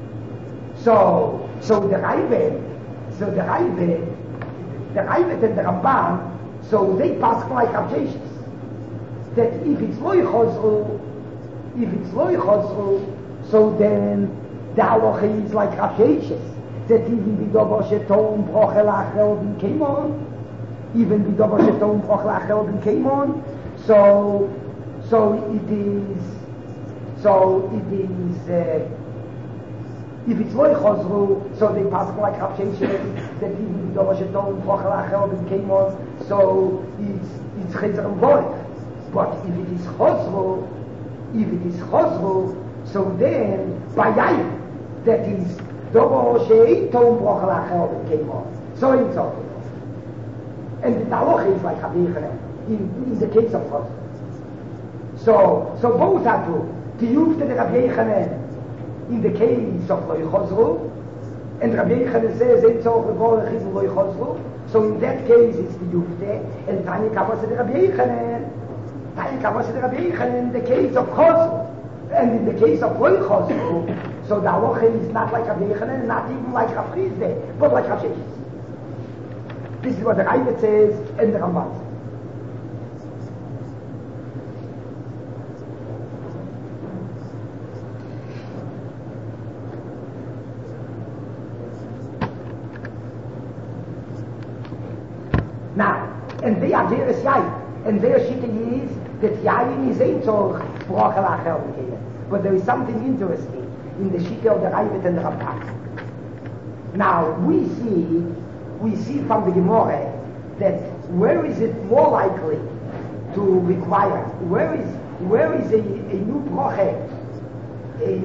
So, so the Raivet, so the Raivet, the Raivet and the Ramban, so they pass like Rabsheshes. That if it's Lo Chosru, if it's Lo Chosru, so then the halacha is like Rabsheshes. That even B'Dobo Shetom Brochel Achel Ben came on, even B'Dobo Shetom Brochel Achel Ben came on, so, so it is, so it is, uh, if it's Lo Chosru, so they pass like Rabsheshes, that even B'Dobo Shetom Brochel Achel Ben came on, so it's, it's Chezer and Vorech. But if it is Chosru, if it is Chosru, so then, by Yayin, that is, Dovo Shein Tom Brochel Achel that came on. So it's okay. And the Taloch is like Rabbi Yechanan, in, in the case of Chosru. So, so both are true. The Yufte the Rabbi Yechanan, in the case of Lo Chosru, and Rabbi Yechanan says, Ein Tzorch Levorech is Lo Chosru. So in that case, it's the Yufte, and Tanya Kavos the Rabbi Yechanan, Tanya Kavos the Rabbi Yechanan, the case of Chosru. And in the case of Lo Chosru, so the halacha is not like Rabbi Yechanan, not even like Rav Chizde, but like Rav Sheshes. This is what the Raivet says and the Ramban. yayin. And their shita is that yayin is ein tzorch brochel acher b'kelim. But there is something interesting in the shita of the Ravid and the Ramban. Now, we see, we see from the Gemara that where is it more likely to require? Where is, where is a, a new broche, a, a,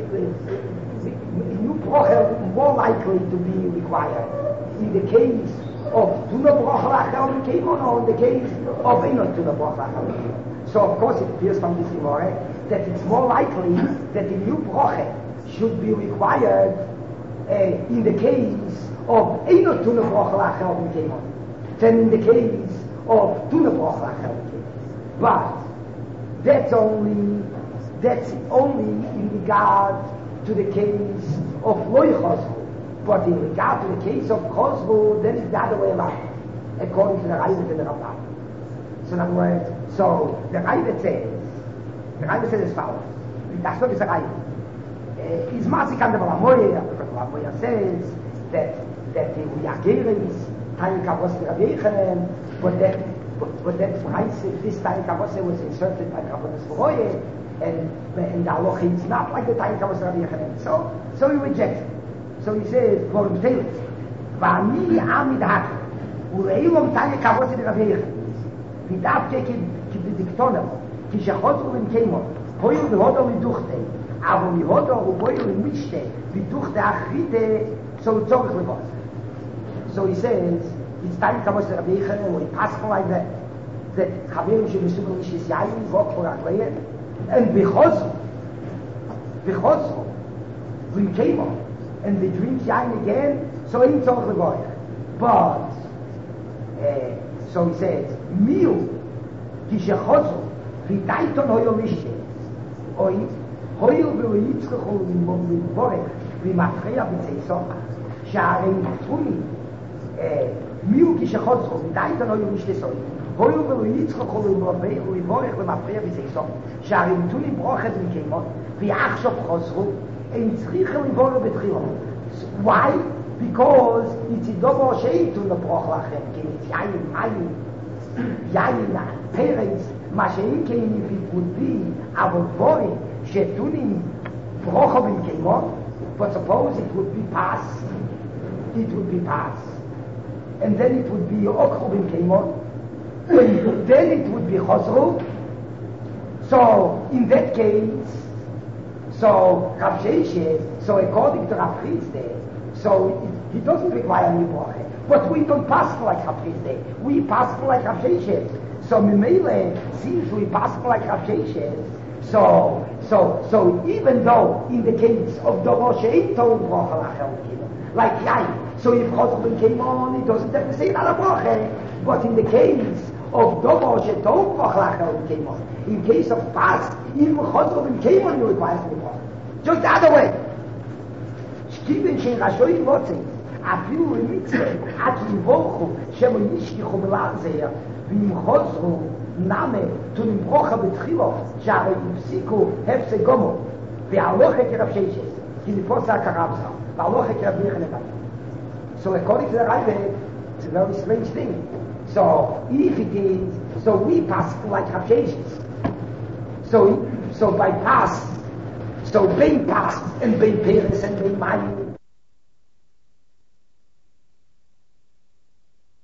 a new broche more likely to be required? In the case of Tuna Broche Lachel B'Keimon or in the case of Einot Tuna Broche Lachel B'Keimon? So of course it appears from this Gemara that it's more likely that the new broche should be required Uh, in the case of Einot Tuna Broche Lachel B'Keimon than in the case of Tuna Broche Lachel B'Keimon. But that's only that's only in regard to the case of Loi Chosru. But in regard to the case of Chosru, then it's the other way around, according to the Ravid and the Ramban. So in other words, so the Ravid says, the Ravid says as follows. That's what it's a Ravid. Uh, is Mazik and the Balamoye, because the Balamoye says that that we are Geris, Tanya Kavos Rabbi Yechanan, but that but, but that price this Tanya Kavos was inserted by Kavos Balamoye, and and the halacha is not like the Tanya Kavos Rabbi Yechanan. So so he rejects it. So he says, Korim Telis, Va'ani Amid Hakim, Uleilom Tanya Kavos Rabbi Yechanan, Vidavke ki b'diktonem, ki shechotru v'nkeimon, hoyu v'hodo v'duchte, aber mi hodo u boyu in mishte biduch de achrite so tzorich levos. So he says it's time kamos Rabbi Yechanan when he passed like that that chaverim shemisugel mishis yayin vok for akleyen and bichozru bichozru v'nkemo and they drink yayin again so in tzorich levos. But uh, so he says miu kishechozru v'daiton hoyo mishte oi hoil will each the whole in one with boy we must pray up and say so sharing tuni eh miuki shachotzo dai to no you nicht so hoil will each the whole in one with boy we must pray up and say so sharing tuni broche mit kemot wie ach shop khosru in tzrichel in bolo betrilo. Why? Because it's a double shade to the broche lachem kin yayin mayin yayin parents mashein kin if it would be our boy Shetunim brocha b'keimon, but suppose it would be pass, it would be pass, and then it would be okru b'keimon, and then it would be chosru. So in that case, so Rav Sheshet, so according to Rav Chizde, so it, he doesn't require any brocha, but we don't pass like Rav Chizde, we pass like Rav Sheshet. So Mimele, since we pass like Rav Sheshet, So, so, so even though in the case of Dovo She'ein Tov Brocha Lachel B'Keimon, like Yain, so if Chosru came on, it doesn't have to say another Brocha. But in the case of Dovo She'ein Tov Brocha Lachel B'Keimon, in case of Pas, even Chosru came on, you require the Brocha. Just the other way. Shkiven Shein Rashoyin Motzei, Afilu Mitzvah, Ad Yivorchu, Shemo Yishkichu B'Lar Zeir, V'im Chosru, Name to the brocha betchilo, share yipsiku hefse gomo, ve'aloche kerav sheishes, ki niposa karabza, ve'aloche kerav yechanan. So according to the Ravid, it's a very strange thing. So if it is, so we pass like Rav Sheshet. So so by pass, so bein pass and bein peres and bein mayin